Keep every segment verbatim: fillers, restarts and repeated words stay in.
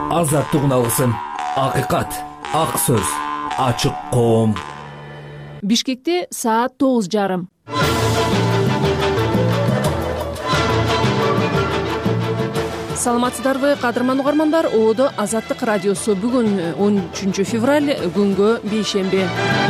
азаттыгын алгысың. Акыйкат, ак сөз, ачык коом. Бишкекте саат тогуз жарым. Саламатсыздарбы, кадырман угармандар. Оодо Азаттык радиосу. Бүгүн он үчүнчү февраль, күнгө бейшемби.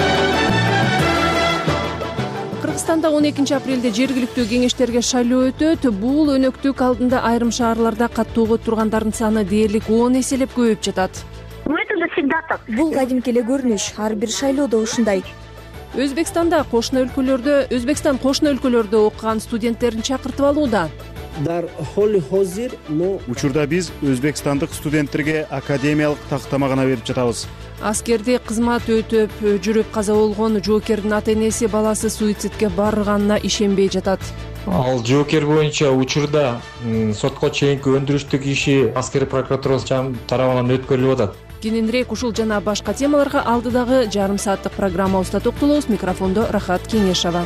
Кыргызстанда он экинчи апрелде жергиликтүү кеңештерге шайлоо өтөт. Бул өнөктүк алдында айрым шаарларда каттоого тургандардын саны дээрлик он эселеп көбөйүп жатат. Бул кадимки эле көрүнүш, ар бир шайлоодо ушундай. Өзбекстанда кошуна өлкөлөрдө, Өзбекстан кошуна өлкөлөрдө окуган студенттерин чакыртып алууда. Учурда биз өзбекстандык студенттерге академиялык тактама гана берип жатабыз. Аскерде кызмат өтөп жүрүп каза болгон жоокердин ата-энеси баласы суицидке барганына ишенбей жатат. Ал жоокер боюнча учурда сотко чейинки өндүрүштүк иши аскер прокуратурасы тарабынан өткөрүлүп атат. Кененирээк ушул жана башка темаларга алдыдагы жарым сааттык программабызда токтолобуз. Микрофондо Рахат Кеңешова.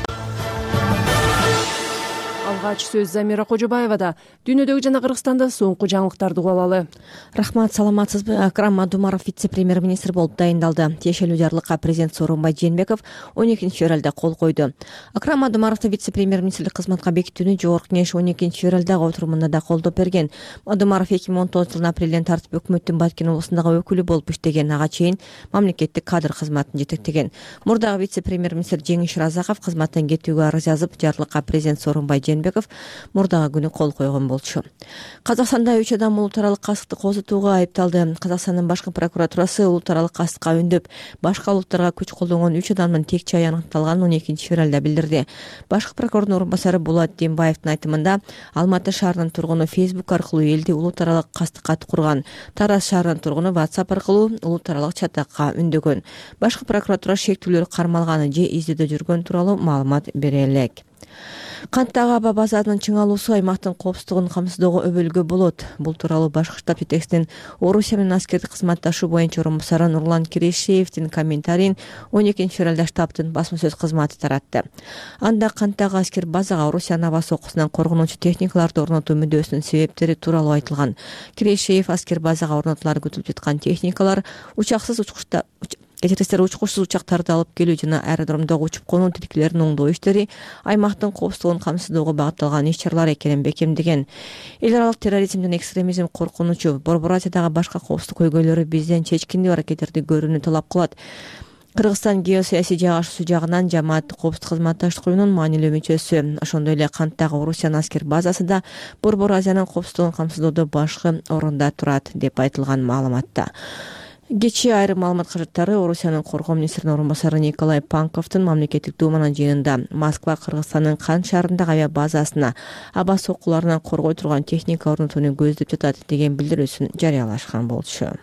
Алгач сөз Замира Кожобаевада. Дүйнөдөгү жана Кыргызстанда соңку жаңылыктарды угуп алалы. Рахмат, саламатсызбы? Акрам Мадумаров вице-премьер-министр болуп дайындалды. Тиешелүү жарлыкка президент Сооронбай Жээнбеков он экинчи февралда кол койду. Акрам Мадумаровду вице-премьер-министрлик кызматка бекитүүнү Жогорку Кеңеш он экинчи февралдагы отурумунда да колдоп берген. Мадумаров эки миң он тогузунчу жылдын апрелден тартып өкмөттүн Баткен облусундагы өкүлү болуп иштеген, ага чейин мамлекеттик кадр кызматын жетектеген. Мурдагы вице-премьер-министр Жеңиш Разаков кызматтан кетүүгө арыз жазып, жарлыкка президент Сооронбай Жээнбеков мурдагы күнү кол койгон болчу. Казакстанда үч адам улут аралык кастыкты козутууга айыпталды. Казакстандын башкы прокуратурасы улут аралык кастыкка үндөп, башка улуттарга күч колдонгон үч адамдын тек чайы аныкталганын он экинчи февралда билдирди. Башкы прокурордун орун басары Булат Дембаевдин айтымында, Алматы шаарынын тургуну Facebook аркылуу элди улут аралык кастыкка курган. Тараз шаарынын тургуну WhatsApp аркылуу улут аралык чатакка үндөгөн. Башкы прокуратура шектүүлөр кармалганы же издөөдө жүргөн тууралуу маалымат бере элек. Канттагы аба базарынын чыңалуусу аймактын коопсуздугун камсыздоого өбөлгө болот. Бул тууралуу башкы штаб жетекчисинин Орусия менен аскердик кызматташуу боюнча орун басары Нурлан Кирешеевдин комментарийин он экинчи февралда штабтын басма сөз кызматы таратты. Анда канттагы аскер базага Орусиянын аба сокусунан коргонуучу техникаларды орнотуу мүдөөсүнүн себептери тууралуу айтылган. Кирешеев аскер базага орнотулары күтүлүп жаткан техникалар учаксыз учкучта Кечирсиздер учкучсуз учактарды алып келүү жана аэродромдогу учуп конуу тилкелерин оңдоо иштери аймактын коопсуздугун камсыздоого багытталган иш-чаралар экенин бекемдеген. Эл аралык терроризм жана экстремизм коркунучу Борбор Азиядагы башка коопсуздук көйгөйлөрү бизден чечкиндүү аракеттерди көрүүнү талап кылат. Кыргызстан геосаясий жайгашуусу жагынан жамааттык коопсуздук кызматташтык уюмунун маанилүү мүчөсү. Ошондой эле канттагы Орусиянын аскер базасы да Борбор Азиянын коопсуздугун камсыздоодо башкы орунда турат деп айтылган маалыматта. Кечээ айрым маалымат кажеттары Орусиянын коргоо министринин орун басары Николай Панковдун мамлекеттик думанын жыйынында Москва Кыргызстандын Кан шаарындагы авиа базасына аба соккуларынан коргой турган техника орнотууну көздөп жатат деген билдирүүсүн жарыялашкан болчу.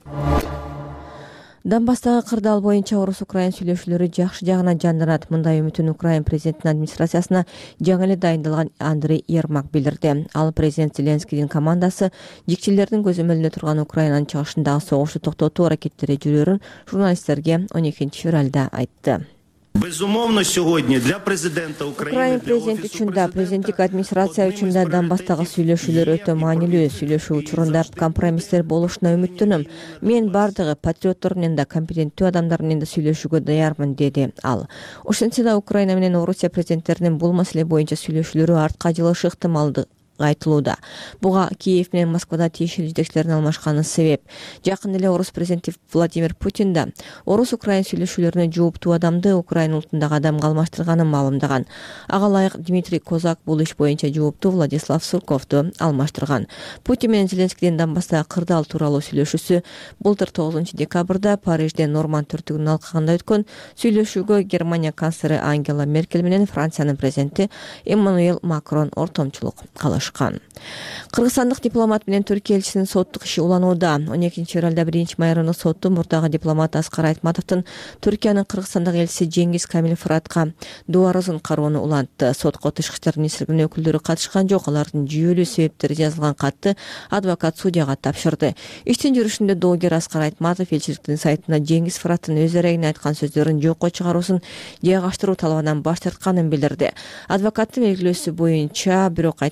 Донбасстагы кырдаал боюнча орус-украин сүйлөшүүлөрү жакшы жагына жанданат. Мындай үмүтүн Украин президентинин администрациясына жаңы эле дайындалган Андрей Ермак билдирди. Ал президент Зеленскийдин командасы жикчилердин көзөмөлүндө турган Украинанын чыгышындагы согушту токтотуу аракеттери жүрөөрүн журналисттерге он экинчи февралда айтты. Безумовно, сегодня для президента Украин президент үчүн да, президенттик администрация үчүн да Донбасстагы сүйлөшүүлөр өтө маанилүү. Сүйлөшүү учурунда компромисстер болушуна үмүттөнөм. Мен бардыгы патриоттор менен да, компетенттүү адамдар менен да сүйлөшүүгө даярмын, деди ал. Ошентсе да Украина менен Орусия президенттеринин бул маселе боюнча сүйлөшүүлөрү артка жылышы ыктымалдыгы айтылууда. Буга Киев менен Москвада тиешелүү жетекчилердин алмашканы себеп. Жакын эле орус президенти Владимир Путин да орус-украин сүйлөшүүлөрүнө жооптуу адамды Украин улутундагы адамга алмаштырганын маалымдаган. Ага ылайык Дмитрий Козак бул иш боюнча жооптуу Владислав Сурковду алмаштырган. Путин менен Зеленскийдин Донбасстагы кырдаал тууралуу сүйлөшүүсү былтыр тогузунчу декабрда Парижде Норманд төртүгүнүн алкагында өткөн сүйлөшүүгө Германия канцлери Ангела Меркель менен Франциянын президенти Эммануэл Макрон ортомчулук кылышты. Кыргызстандык дипломат менен Түркия элчисинин соттук иши уланууда. он экинчи февралда биринчи майрамдык сотту мурдагы дипломат Аскар Айтматовдун Түркиянын Кыргызстандагы элчиси Жеңгиз Камил Фыратка дуарызын кароону улантты. Сотко тышкы иштер министрлигинин өкүлдөрү катышкан жок. Алардын жүйөлүү себептери жазылган катты адвокат судьяга тапшырды. Иштин жүрүшүндө доогер Аскар Айтматов элчиликтин сайтына Жеңгиз Фыраттын өз эрегине айткан сөздөрүн жокко чыгаруусун жайгаштыруу талабынан баш тартканын билдирди. Адвокаттын белгилөөсү боюнча бирок Айтматов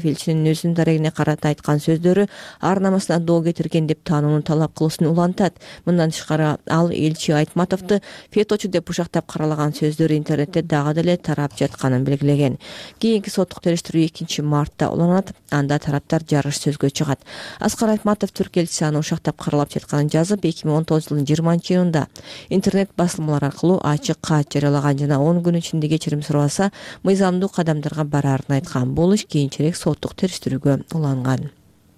элчинин өзүнүн дарегине карата айткан сөздөрү ар намасына доо кетирген деп таанууну талап кылуусун улантат. Мындан тышкары ал элчи Айтматовду феточу деп бушактап каралаган сөздөрү интернетте дагы деле тарап жатканын белгилеген. Кийинки соттук териштирүү экинчи мартта уланат. Анда тараптар жарыш сөзгө чыгат. Аскар Айтматов түрк элчиси аны ушактап каралап жатканын жазып, эки миң он тогузунчу жылдын жыйырманчы июнунда интернет басылмалар аркылуу ачык кат жарыялаган жана он күн ичинде кечирим сурабаса мыйзамдуу кадамдарга бараарын айткан. Бул иш кийинчерээк соттук териштирүүгө уланган.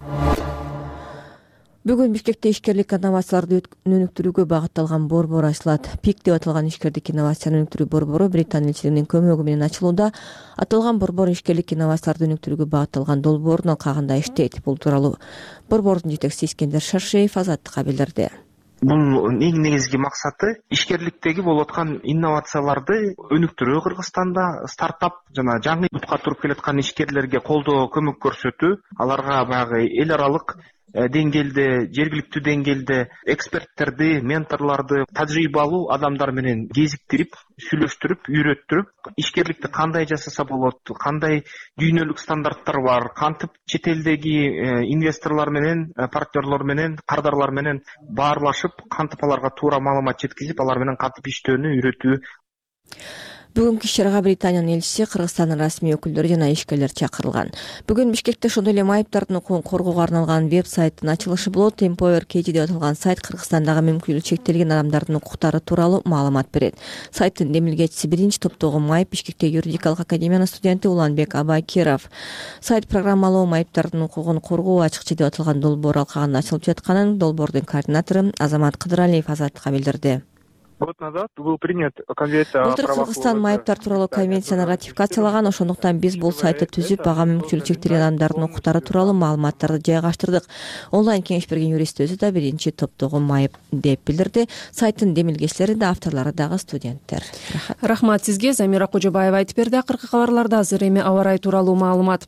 Бүгүн Бишкекте ишкерлик инновацияларды өнүктүрүүгө багытталган борбор ачылат. пик деп аталган ишкерлик инновацияны өнүктүрүү борбору Британ элчилигинин көмөгү менен ачылууда. Аталган борбор ишкерлик инновацияларды өнүктүрүүгө багытталган долбоордун алкагында иштейт. Бул тууралуу борбордун жетекчиси Искендер Шаршеев Азаттыкка билдирди. Бул эң негизги максаты ишкерликтеги болуп аткан инновацияларды өнүктүрүү, Кыргызстанда стартап жана жаңы бутка туруп келаткан ишкерлерге колдоо, көмөк көрсөтүү, аларга баягы эл аралык деңгээлде, жергиликтүү деңгээлде эксперттерди, менторлорду, тажрыйбалуу адамдар менен кезиктирип, сүйлөштүрүп, үйрөттүрүп, ишкерликти кандай жасаса болот, кандай дүйнөлүк стандарттар бар, кантип чет элдеги инвесторлор менен, партнерлор менен, кардарлар менен баарлашып, кантип аларга туура маалымат жеткизип, алар менен кантип иштөөнү үйрөтүү. Бүгүнкү иш-чарага Британиянын элчиси, Кыргызстандын расмий өкүлдөрү жана ишкерлер чакырылган. Бүгүн Бишкекте ошондой эле майыптардын укугун коргоого арналган веб-сайттын ачылышы болот. Empower Kg деп аталган сайт Кыргызстандагы мүмкүнчүлүгү чектелген адамдардын укуктары тууралуу маалымат берет. Сайттын демилгечиси биринчи топтогу майып Бишкекте юридикалык академиянын студенти Уланбек Абакиров. Сайт программалоо майыптардын укугун коргоо ачыкчы деп аталган долбоор алкагында ачылып жатканын долбоордун координатору Азамат Кыдыралиев Азаттыкка билдирди. Год назад был принят конвенция. Былтыр Кыргызстан майыптар тууралуу конвенцияны ратификациялаган, ошондуктан биз бул сайтты түзүп, ага мүмкүнчүлүгү чектелген адамдардын укуктары тууралуу маалыматтарды жайгаштырдык. Онлайн кеңеш берген юрист өзү да биринчи топтогу майып деп билдирди. Сайттын демилгечилери да, авторлору дагы студенттер. Рахмат сизге. Замира Кожобаева айтып берди. Акыркы кабарларда азыр эми аба ырайы тууралуу маалымат.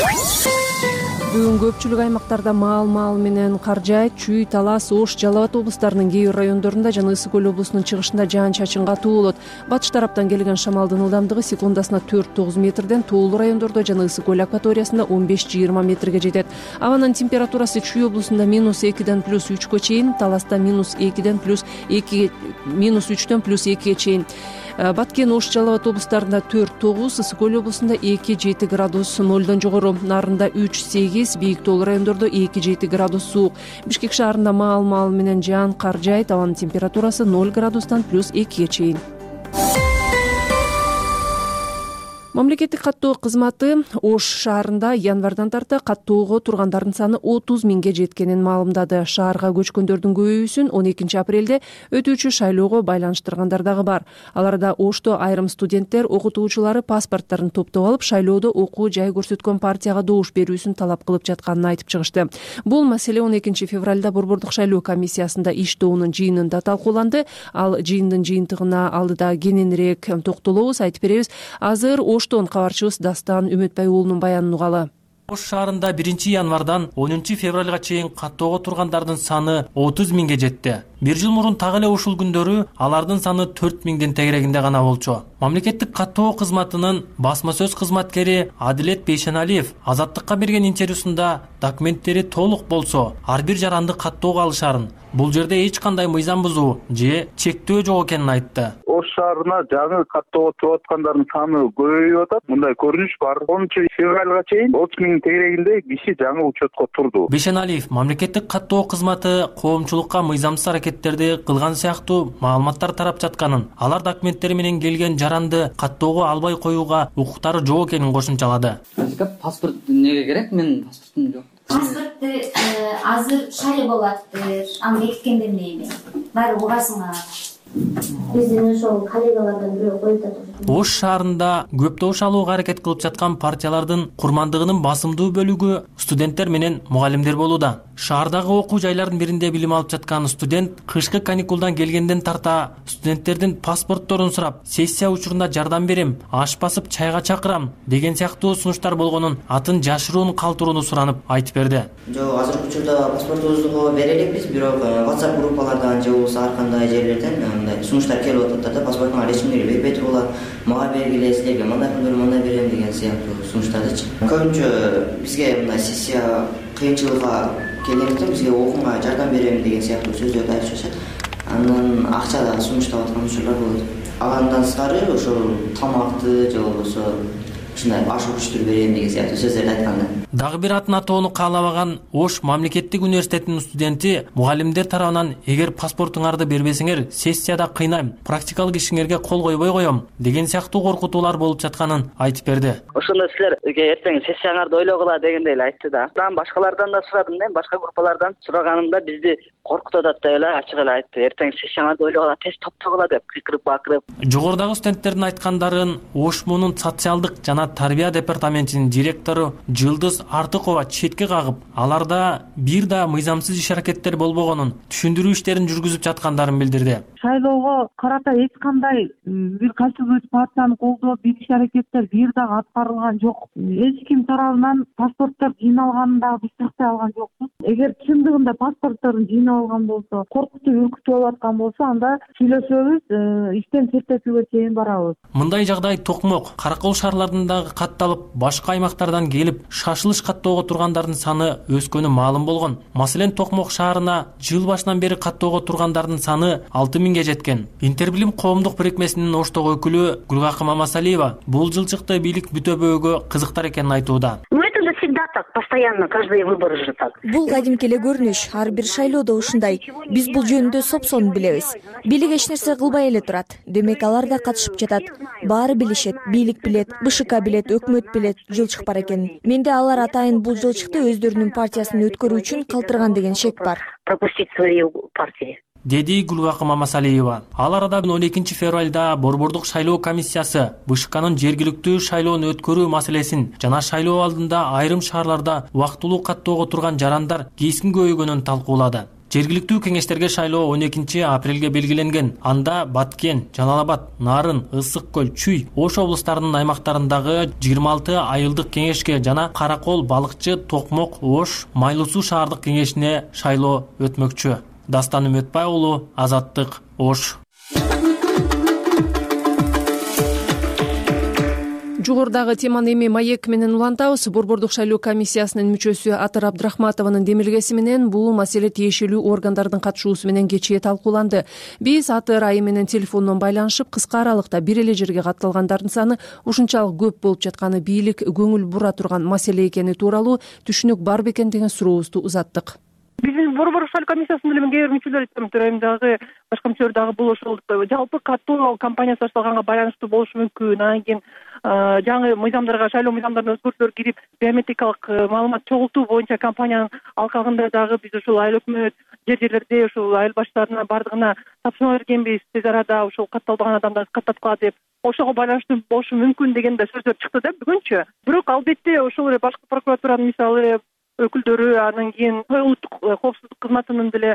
Бүгүн көпчүлүк аймактарда маал-маал менен кар жаайт. Чүй, Талас, Ош, Жалал Абад облустарынын кээ бир райондорунда жана Ысык көл облусунун чыгышында жаан-чачын катуу болот. Батыш тараптан келген шамалдын ылдамдыгы секундасына төрт тогуз метрден, тоолуу райондордо жана Ысык көл акваториясында он беш жыйырма метрге жетет. Абанын температурасы Чүй облусунда минус экиден плюс үчкө чейин, Таласта минус экиден плюс эки, минус үчтөн плюс экиге чейин. Баткен, Ош, Жалал Абад облустарында төрт тогуз, Ысык көл облусунда эки жети градус нолдон жогору, Нарында үч сегиз, бийик тоолуу райондордо эки жети градус суук. Бишкек шаарында маал-маал менен жаан кар жаайт. Абанын температурасы ноль градустан плюс экиге чейин. Мамлекеттик каттоо кызматы Ош шаарында январдан тарта каттоого тургандардын саны отуз миңге жеткенин маалымдады. Шаарга көчкөндөрдүн көбөйүүсүн он экинчи апрелде өтүүчү шайлоого байланыштыргандар дагы бар. Аларда Ошто айрым студенттер, окутуучулары паспорттарын топтоп алып, шайлоодо окуу жай көрсөткөн партияга добуш берүүсүн талап кылып жатканын айтып чыгышты. Бул маселе он экинчи февралда борбордук шайлоо комиссиясында иш тобунун жыйынында талкууланды. Ал жыйындын жыйынтыгына алдыда кененирээк токтолобуз, айтып беребиз. Азыр Оштон кабарчыбыз Дастан Үмөтбай уулунун баянын угалы. Ош шаарында биринчи январдан онунчу февралга чейин каттоого тургандардын саны отуз миңге жетти. Бир жыл мурун так эле ушул күндөрү алардын саны төрт миңдин тегерегинде гана болчу. Мамлекеттик каттоо кызматынын басма сөз кызматкери Адилет Бейшеналиев Азаттыкка берген интервьюсунда документтери толук болсо, ар бир жаранды каттоого алышарын, бул жерде эч кандай мыйзам бузуу же чектөө жок экенин айтты. Ош шаарына жаңы каттоого туруп аткандардын саны көбөйүп атат. Мындай көрүнүш бар. онунчу февралга чейин отуз миң тегерегинде киши жаңы учетко турду. Бейшеналиев мамлекеттик каттоо кызматы коомчулукка мыйзамсыз аракеттерди кылган сыяктуу маалыматтар тарап жатканын, алар документтери менен келген жаранды каттоого албай коюуга укуктары жок экенин кошумчалады. Паспорт эмнеге керек? Менин паспортум жок. Паспортты азыр шайлоо болот. Аны бекиткенде эмне? Баары угасыңа. Биздин ошол коллегалардан бирөө коюп атат. Ош шаарында көптөш алууга аракет кылып жаткан партиялардын курмандыгынын басымдуу бөлүгү студенттер менен мугалимдер болууда. Шаардагы окуу жайлардын биринде билим алып жаткан студент кышкы каникулдан келгенден тарта студенттердин паспортторун сурап, сессия учурунда жардам берем, аш басып чайга чакырам деген сыяктуу сунуштар болгонун, атын жашыруун калтырууну суранып айтып берди. Жок, азыркы учурда паспортубузду бере элекпиз, бирок WhatsApp группалардан же болбосо ар кандай жерлерден мындай сунуштар келип атат да, паспортуңа ресмиleri бербей тургула, мага бергиле, силерге мындай күндөрү мындай берем деген сыяктуу сунуштардычы. Көбүнчө бизге мындай сессия кыйынчылыкка келгенде бизге окууга жардам берем деген сыяктуу сөздөрдү айтып жатышат. Андан акча да сунуштап аткан учурлар болот. Андан сырткары ошол тамакты же болбосо ушундай аш күчтөр берем деген сыяктуу сөздөрдү айтканда. Дагы бир атын атоону каалабаган Ош мамлекеттик университетинин студенти мугалимдер тарабынан эгер паспортуңарды бербесеңер, сессияда кыйнайм, практикалык ишиңерге кол койбой коем деген сыяктуу коркутуулар болуп жатканын айтып берди. Ошондо силерге эртең сессияңарды ойлогула дегендей эле айтты да. Мен башкалардан да сурадым да, башка группалардан сураганымда бизди коркутуп атат деп эле ачык эле айтты. Эртең сессияңарды ойлогула, тез топтогула деп кыйкырып бакырып. Жогорудагы студенттердин айткандарын Ош мунун социалдык жана тарбия департаментинин директору Жылдыз Артыкова четке кагып, аларда бир да мыйзамсыз иш аракеттер болбогонун, түшүндүрүү иштерин жүргүзүп жаткандарын билдирди. Шайлоого карата эч кандай бир кайсыбир партияны колдоо, бир иш аракеттер бир дагы аткарылган жок. Эч ким тарабынан паспорттор жыйналганын дагы биз тактай алган жокпуз. Эгер чындыгында паспортторун жыйнап алган болсо, коркутуп үркүтүп алып аткан болсо, анда сүйлөшөбүз, иштен четтетүүгө чейин барабыз. Мындай жагдай Токмок, Каракол шаарларында дагы катталып, башка аймактардан келип, шашылыш каттоого тургандардын саны өскөнү маалым болгон. Маселен, Токмок шаарына жыл башынан бери каттоого тургандардын саны алты миңге жеткен. Интербилим коомдук бирикмесинин Оштогу өкүлү Гүлгакы Мамасалиева бул жылчыкты бийлик бүтөбөөгө кызыктар экенин айтууда. Всегда так, постоянно, каждые выборы же так. Бул кадимки эле көрүнүш, ар бир шайлоодо ушундай. Биз бул жөнүндө сопсон билебиз. Бийлик эч нерсе кылбай эле турат. Демек алар да катышып жатат. Баары билишет, бийлик билет, БШК билет, өкмөт билет, жылчык бар экенин. Менде алар атайын бул жылчыкты өздөрүнүн партиясын өткөрүү үчүн калтырган деген шек бар. Пропустить свою партию. Деди Гүлгакы Мамасалиева. Ал арада он экинчи февралда Борбордук шайлоо комиссиясы БШКнын жергиликтүү шайлоону өткөрүү маселесин жана шайлоо алдында айрым шаарларда убактылуу каттоого турган жарандар кескин көбөйгөнүн талкуулады. Жергиликтүү кеңештерге шайлоо он экинчи апрелге белгиленген. Анда Баткен, Жалал Абад, Нарын, Ысык көл, Чүй, Ош облустарынын аймактарындагы жыйырма алты айылдык кеңешке жана Каракол, Балыкчы, Токмок, Ош, Майлуу Суу шаардык кеңешине шайлоо өтмөкчү. Дастан Үмөтбай уулу, Азаттык, Ош. Жогорудагы теманы эми маек менен улантабыз. Борбордук шайлоо комиссиясынын мүчөсү Атыр Абдрахматованын демилгеси менен бул маселе тиешелүү органдардын катышуусу менен кечээ талкууланды. Биз Атыр айы менен телефондон байланышып, кыска аралыкта бир эле жерге катталгандардын саны ушунчалык көп болуп жатканы бийлик көңүл бура турган маселе экени тууралуу түшүнүк бар бекен деген сурообузду узаттык. Биздин борбордук шайлоо комиссиясынын деле кээ бир мүчөлөр айтам, дагы башка мүчөлөр дагы бул ошол жалпы каттоо кампаниясы башталганга байланыштуу болушу мүмкүн. Анан кийин жаңы мыйзамдарга, шайлоо мыйзамдарына өзгөртүүлөр кирип, биометрикалык маалымат чогултуу боюнча кампаниянын алкагында дагы биз ушул айыл өкмөт жер жерлерде ушул айыл баштарына бардыгына тапшырма бергенбиз, тез арада ушул катталбаган адамдарды каттаткыла деп. Ошого байланыштуу болушу мүмкүн деген да сөздөр чыкты да бүгүнчү. Бирок албетте ошол эле башкы прокуратуранын мисалы өкүлдөрү, анан кийин улуттук коопсуздук кызматынын деле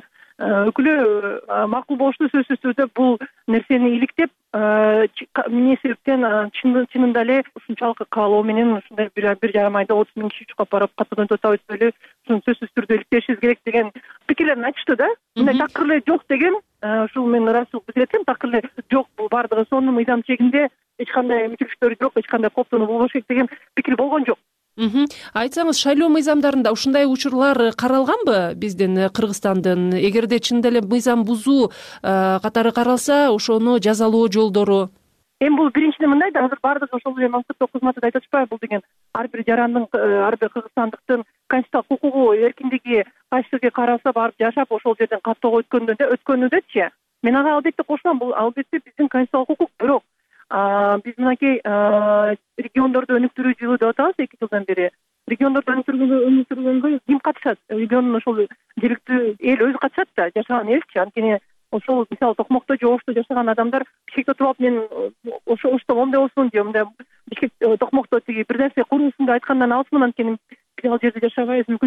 өкүлү макул болушту. Сөзсүз түрдө бул нерсени иликтеп, эмне себептен чынында эле ушунчалык каалоо менен ушундай бир жарым айда отуз миң киши чукап барып каттоодон өтө өтпөйлү, ушуну сөзсүз түрдө иликтешибиз керек деген пикирлерин айтышты да. Мындай такыр эле жок деген, ушул мен ыраазычылык билдирем, такыр эле жок, бул бардыгы сонун мыйзам чегинде, эч кандай мүмкүнчүлүктөрү жок, эч кандай кооптонуу болбош керек деген пикир болгон жок. Айтсаңыз, шайлоо мыйзамдарында ушундай учурлар каралганбы биздин Кыргызстандын? Эгерде чынында эле мыйзам бузуу катары каралса, ошону жазалоо жолдору? Эми бул биринчиден мындай да, азыр баардыгы ошол эле мансаптуу кызматы да айтып атышпайбы? Бул деген ар бир жарандын, ар бир кыргызстандыктын конституциялык укугу, эркиндиги кайсыга каралса барып жашап, ошол жерден каттоого өткөндө өткөнүдөчү. Мен ага албетте кошулам, бул албетте биздин конституциялык укук. Бирок биз мынакей региондорду өнүктүрүү жылы деп атабыз эки жылдан бери. Региондорду өнүктүргөнгө ким катышат? Региондун ошол жергиликтүү эл өзү катышат да, жашаган элчи. Анткени ошол мисалы Токмокто же Ошто жашаган адамдар Бишкекте туруп алып, мен ошо Ошто моундай болсун, же мындай Бишкек Токмокто тиги бир нерсе курулсун деп айткандан алысмын. Анткени биз ал жерде жашабайбыз, мүмкүнчүлүктөрдү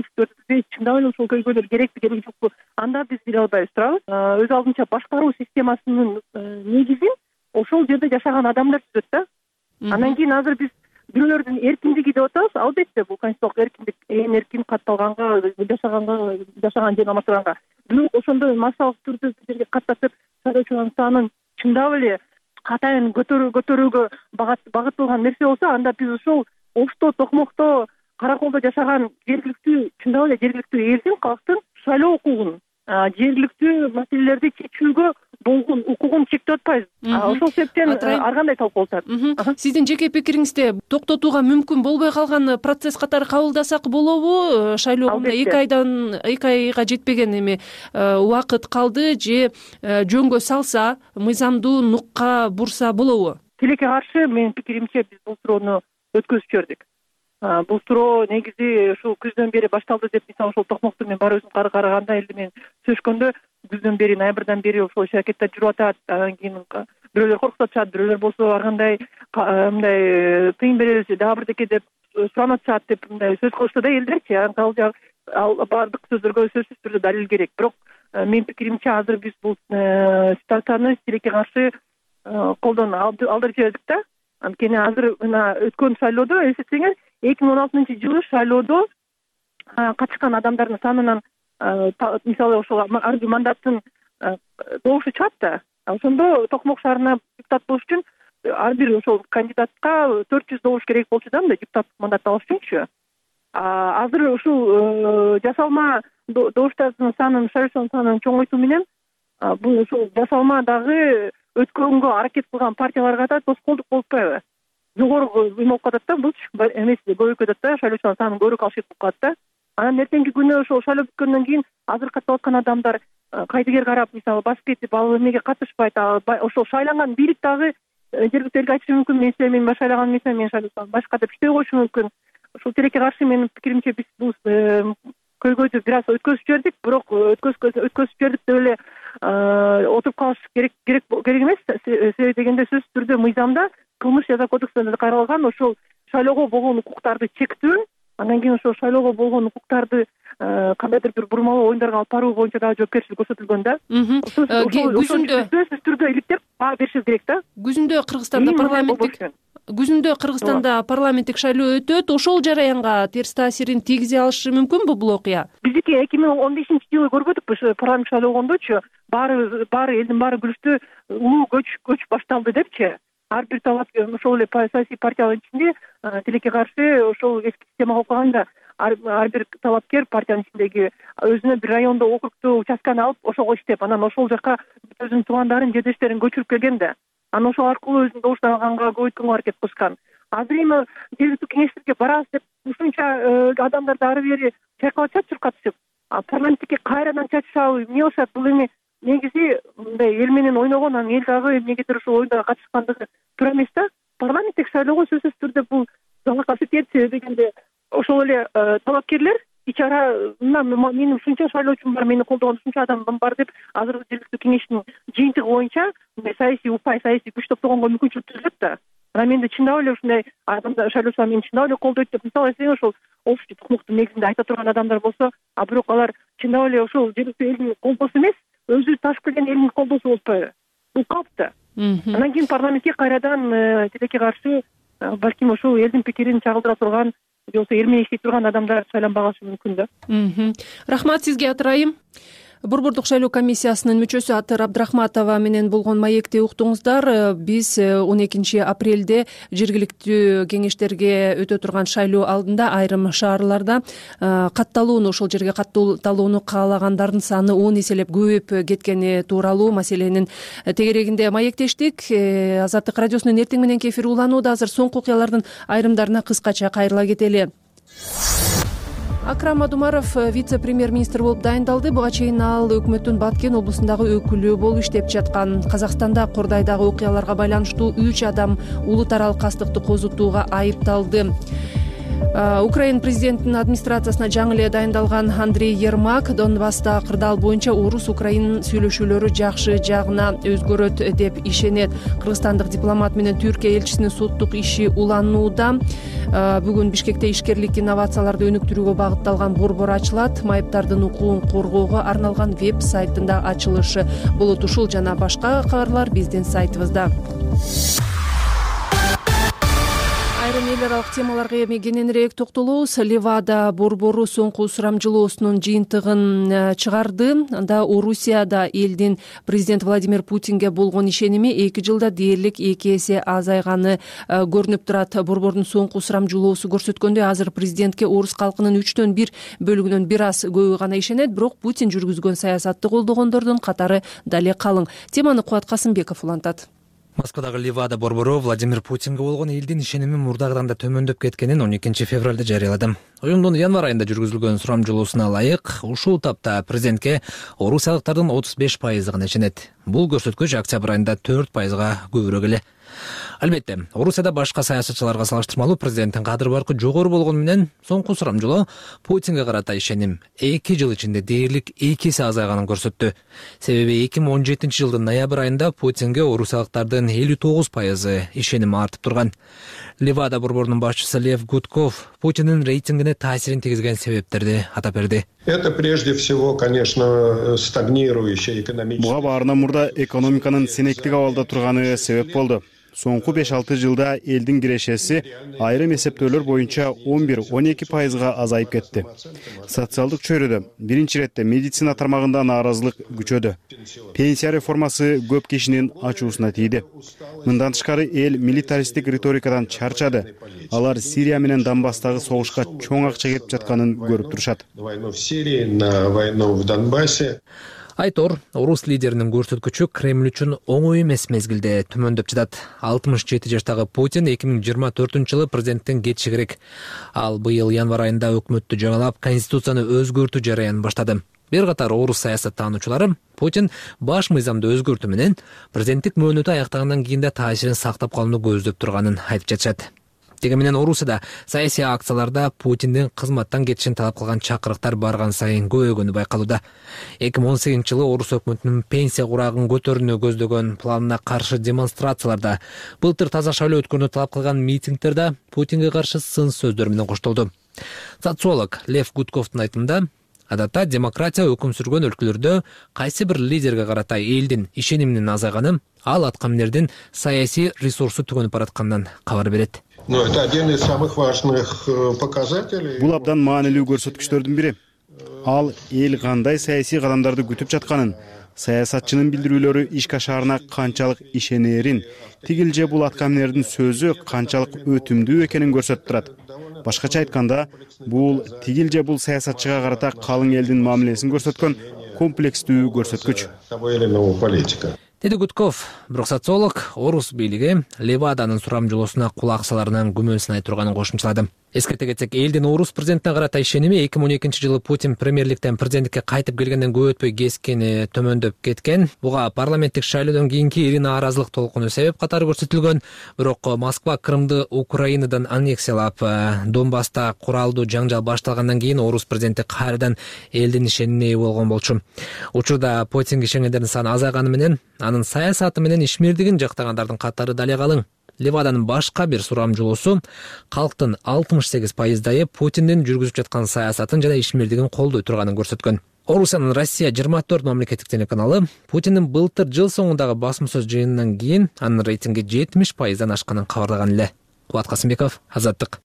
керекпи, чындап эле ушул көйгөйлөр керекпи кереги жокпу, анда биз биле албайбыз, турабыз. Өз алдынча башкаруу системасынын негизин ошол жерде жашаган адамдар түзөт да. Андан кийин азыр биз бирөөлөрдүн эркиндиги деп атабыз. Албетте бул конституциялык эркиндик, ээн эркин катталганга, жашаганга, жашаган жерин алмаштырганга. Бирок ошондой массалык түрдө бир жерге катташып, шайлоочулардын санын чындап эле катайын көтөрүүгө багытталган нерсе болсо, анда биз ошол Ошто, Токмокто, Караколдо жашаган жергиликтүү, чындап эле жергиликтүү элдин, калктын шайлоо укугун, жергиликтүү маселелерди чечүүгө болгон укугун чектеп атпайбыз. Ошол себептен ар кандай талкуу болуп атат. Сиздин жеке пикириңизде токтотууга мүмкүн болбой калган процесс катары кабылдасак болобу? Шайлоо эки айдан эки айга жетпеген эми убакыт калды, же жөнгө салса, мыйзамдуу нукка бурса болобу? Тилекке каршы менин пикиримче биз бул суроону өткөзүп жибердик. Бул суроо негизи ушул күздөн бери башталды деп, мисалы ошол Токмокто мен бар өзүм караганда эле мен сөзгөндө күздөн бери, ноябрдан бери ошол шаракеттер жүрүп атат. Андан кийин бирөөлөр коркутуп атышат, бирөөлөр болсо ар кандай мындай тыйын беребиз, дагы бирдеке деп суранып атышат деп мындай сөз кылышты да элдерчи. Ал баардык сөздөргө сөзсүз түрдө далил керек. Бирок менин пикиримче азыр биз бул ситуацияны тилекке каршы колдон алдырып жибердик да. Анткени азыр мына өткөн шайлоодо эсептеңер, эки миң он алтынчы жылы шайлоодо катышкан адамдардын санынан мисалы ошол ар бир мандаттын добушу чыгат да. Ошондо Токмок шаарына депутат болуш үчүн ар бир ошол кандидатка төрт жүз добуш керек болчу да, мындай депутаттык мандат алыш үчүнчү. Азыр ушул жасалма добуштардын санын, шайлоочулардын санын чоңойтуу менен бул ушул жасалма дагы өткөнгө аракет кылган партияларга да тоскоолдук болуп атпайбы? Жогору эме болуп калат да, булчу эмес көбөйүп кетет да, шайлоочулардын санын көбүрөөк алышып калат да. Анан эртеңки күнү ошол шайлоо бүткөндөн кийин азыр каттап аткан адамдар кайдыгер карап, мисалы басып кетип, ал эмеге катышпайт, ошол шайланган бийлик дагы жергиликтүү элге айтышы мүмкүн, мен сени мен шайлаган эмесмин, мен шайлоочумун башка деп иштей койушу мүмкүн. Ушул тилекке каршы менин пикиримче биз бул көйгөйдү бир аз өткөзүп жибердик, бирок өткөзүп жибердик деп эле отуруп калыш керек керек керек эмес. Себеби дегенде сөзсүз түрдө мыйзамда, кылмыш жаза кодексинде каралган ошол шайлоого болгон укуктарды чектөө, андан кийин ошол шайлоого болгон укуктарды кандайдыр бир бурмалоо оюндарга алып баруу боюнча дагы жоопкерчилик көрсөтүлгөн да. Күзүндө сөзсүз түрдө иликтеп баа бериши керек да. Күзүндө Кыргызстанда парламенттик Күзүндө Кыргызстанда парламенттик шайлоо өтөт. Ошол жараянга терс таасирин тийгизе алышы мүмкүнбү бул окуя? Биздики эки миң он бешинчи жылы көрбөдүкпү парламент шайлоогондочу, баары баары элдин баары күлүштү, улуу көч көч башталды депчи. Ар бир талап ошол эле саясий партиялардын ичинде тилекке каршы ошол эски системага окуганда ар бир талапкер партиянын ичиндеги өзүнө бир райондо округту участканы алып ошого иштеп, анан ошол жака өзүнүн туугандарын, жедештерин көчүрүп келген да. Анан ошол аркылуу өзүнүн добуштун алганга көбөйткөнгө аракет кылышкан. Азыр эми жергиликтүү кеңештерге барабыз деп ушунча адамдарды ары бери чайкап атышат, чуркатышып. Парламентке кайрадан чачышабы, эмне кылышат? Бул эми негизи мындай эл менен ойногон, анан эл дагы эмнегедир ошол оюндарга катышкандыгы туура эмес да. Парламенттик шайлоого сөзсүз түрдө бул залакасы тиет дегенде ошол эле талапкерлер ичара менин ушунча шайлоочум бар, мени колдогон ушунча адам бар деп азыркы жергиликтүү кеңештин жыйынтыгы боюнча саясий упай, саясий күч топтогонго мүмкүнчүлүк түзүлөт да. Анан менде чындап эле ушундай адамдар, шайлоочулар мени чындап эле колдойт деп, мисалы эсең ошол Олшучу Токмоктун негизинде айта турган адамдар болсо, а бирок алар чындап эле ошол жергиликтүү элдин колдоосу эмес, өзү ташып келген элдин колдоосу болуппайбы? Бул калпты. Андан кийин парламентке кайрадан тилекке каршы балким ошол элдин пикирин чагылдыра турган, же болбосо эрмелештей турган адамдар шайланбагашы мүмкүн да. Рахмат сизге, Атырайым. Борбордук шайлоо комиссиясынын мүчөсү Атыр Абдрахматова менен болгон маекти уктуңуздар. Биз он экинчи апрелде жергиликтүү кеңештерге өтө турган шайлоо алдында айрым шаарларда катталууну, ошол жерге катталууну каалагандардын саны он эселеп көбөйүп кеткени тууралуу маселенин тегерегинде маектештик. Азаттык радиосунун эртең мененки эфири уланууда. Азыр соңку окуялардын айрымдарына кыскача кайрыла кетели. Акрам Адумаров вице-премьер-министр болуп дайындалды. Буга чейин ал өкмөттүн Баткен облусундагы өкүлү болуп иштеп жаткан. Казакстанда Кордайдагы окуяларга байланыштуу үч адам улут аралык кастыкты козутууга айыпталды. Украин президентинин администрациясына жаңы эле дайындалган Андрей Ермак Донбасста кырдаал боюнча орус-украин сүйлөшүүлөрү жакшы жагына өзгөрөт деп ишенет. Кыргызстандык дипломат менен Түркия элчисинин соттук иши уланууда. Бүгүн Бишкекте ишкерлик инновацияларды өнүктүрүүгө багытталган борбор ачылат. Майыптардын укугун коргоого арналган веб сайтында ачылышы болот. Ушул жана башка кабарлар биздин сайтыбызда. Айрым эл аралык темаларга эми кененирээк токтолобуз. Левада борбору соңку сурамжылоосунун жыйынтыгын чыгарды. Анда Орусияда элдин президент Владимир Путинге болгон ишеними эки жылда дээрлик эки эсе азайганы көрүнүп турат. Борбордун соңку сурамжылоосу көрсөткөндөй, азыр президентке орус калкынын үчтөн бир бөлүгүнөн бир аз көбү гана ишенет, бирок Путин жүргүзгөн саясатты колдогондордун катары дале калың. Теманы Кубат Касымбеков улантат. Москвадагы Левада борбору Владимир Путинге болгон элдин ишеними мурдагыдан да төмөндөп кеткенин он экинчи февралда жарыялады. Уюмдун январь айында жүргүзүлгөн сурамжылоосуна ылайык, ушул тапта президентке орусиялыктардын отуз беш пайызы гана ишенет. Бул көрсөткүч октябрь айында төрт пайызга көбүрөөк эле. Албетте, Орусияда башка саясатчыларга салыштырмалуу президенттин кадыр баркы жогору болгону менен соңку сурамжылоо Путинге карата ишеним эки жыл ичинде дээрлик эки эсе азайганын көрсөттү. Себеби эки миң он жетинчи жылдын ноябрь айында Путинге орусиялыктардын элүү тогуз пайызы ишеними артып турган. Левада борборунун башчысы Лев Гудков Путиндин рейтингине таасирин тийгизген себептерди атап берди. Это прежде всего, конечно, стагнирующая экономическая. Буга баарынан мурда экономиканын сенектик абалда турганы себеп болду. Соңку беш алты жылда элдин кирешеси айрым эсептөөлөр боюнча он бир он эки пайызга азайып кетти. Социалдык чөйрөдө биринчи иретте медицина тармагында нааразылык күчөдү. Пенсия реформасы көп кишинин ачуусуна тийди. Мындан тышкары эл милитаристик риторикадан чарчады. Алар Сирия менен Донбасстагы согушка чоң акча кетип жатканын көрүп турушат. Войну в Сирии, на войну в Донбассе. Айтор, орус лидеринин көрсөткүчү Кремль үчүн оңой эмес мезгилде төмөндөп жатат. алтымыш жети жаштагы Путин эки миң жыйырма төртүнчү жылы президенттен кетиши керек. Ал быйыл январь айында өкмөттү жаңалап, конституцияны өзгөртүү жараянын баштады. Бир катар орус саясаттануучулары Путин баш мыйзамды өзгөртүү менен президенттик мөөнөтү аяктагандан кийин да таасирин сактап калууну көздөп турганын айтып жатышат. Деги менен Орусияда саясий акцияларда Путиндин кызматтан кетишин талап кылган чакырыктар барган сайын көбөйгөнү байкалууда. эки миң он сегизинчи жылы орус өкмөтүнүн пенсия курагын көтөрүүнү көздөгөн планына каршы демонстрацияларда, былтыр таза шайлоо өткөрүүнү талап кылган митингдерде Путинге каршы сын сөздөр менен коштолду. Социолог Лев Гудковдун айтымында, адатта демократия өкүм сүргөн өлкөлөрдө кайсы бир лидерге карата элдин ишениминин азайганы ал аткаминердин саясий ресурсу түгөнүп баратканынан кабар берет. Но это один из самых важных показателей. Бул абдан маанилүү көрсөткүчтөрдүн бири. Ал эл кандай саясий кадамдарды күтүп жатканын, саясатчынын билдирүүлөрү ишка шаарына канчалык ишенерин, тигил же бул аткаминердин сөзү канчалык өтүмдүү экенин көрсөтүп турат. Башкача айтканда, бул тигил же бул саясатчыга карата калың элдин мамилесин көрсөткөн комплекстүү көрсөткүч. Деди Гудков, бирок социолог орус бийлиги Леваданын сурамжылоосуна кулак саларынан күмөнсүн айтып турганын кошумчалады. Эскерте кетсек, элдин орус президентине карата ишеними эки миң он экинчи жылы Путин премьерликтен президенттикке кайтып келгенден көп өтпөй кескини төмөндөп кеткен. Буга парламенттик шайлоодон кийинки ири нааразылык толкуну себеп катары көрсөтүлгөн. Бирок Москва Крымды Украинадан аннексиялап, Донбасста куралдуу жаңжал башталгандан кийин орус президенти кайрадан элдин ишенимине ээ болгон болчу. Учурда Путинге ишенгендердин саны азайганы менен, анын саясаты менен ишмердигин жактагандардын катары дале калың. Леваданын башка бир сурамжылоосу калктын алтымыш сегиз пайыздайы Путиндин жүргүзүп жаткан саясатын жана ишмердигин колдой турганын көрсөткөн. Орусиянын Россия жыйырма төрт мамлекеттик телеканалы Путиндин былтыр жыл соңундагы басым сөз жыйынынан кийин анын рейтинги жетимиш пайыздан ашканын кабарлаган эле. Кубат Касымбеков, Азаттык.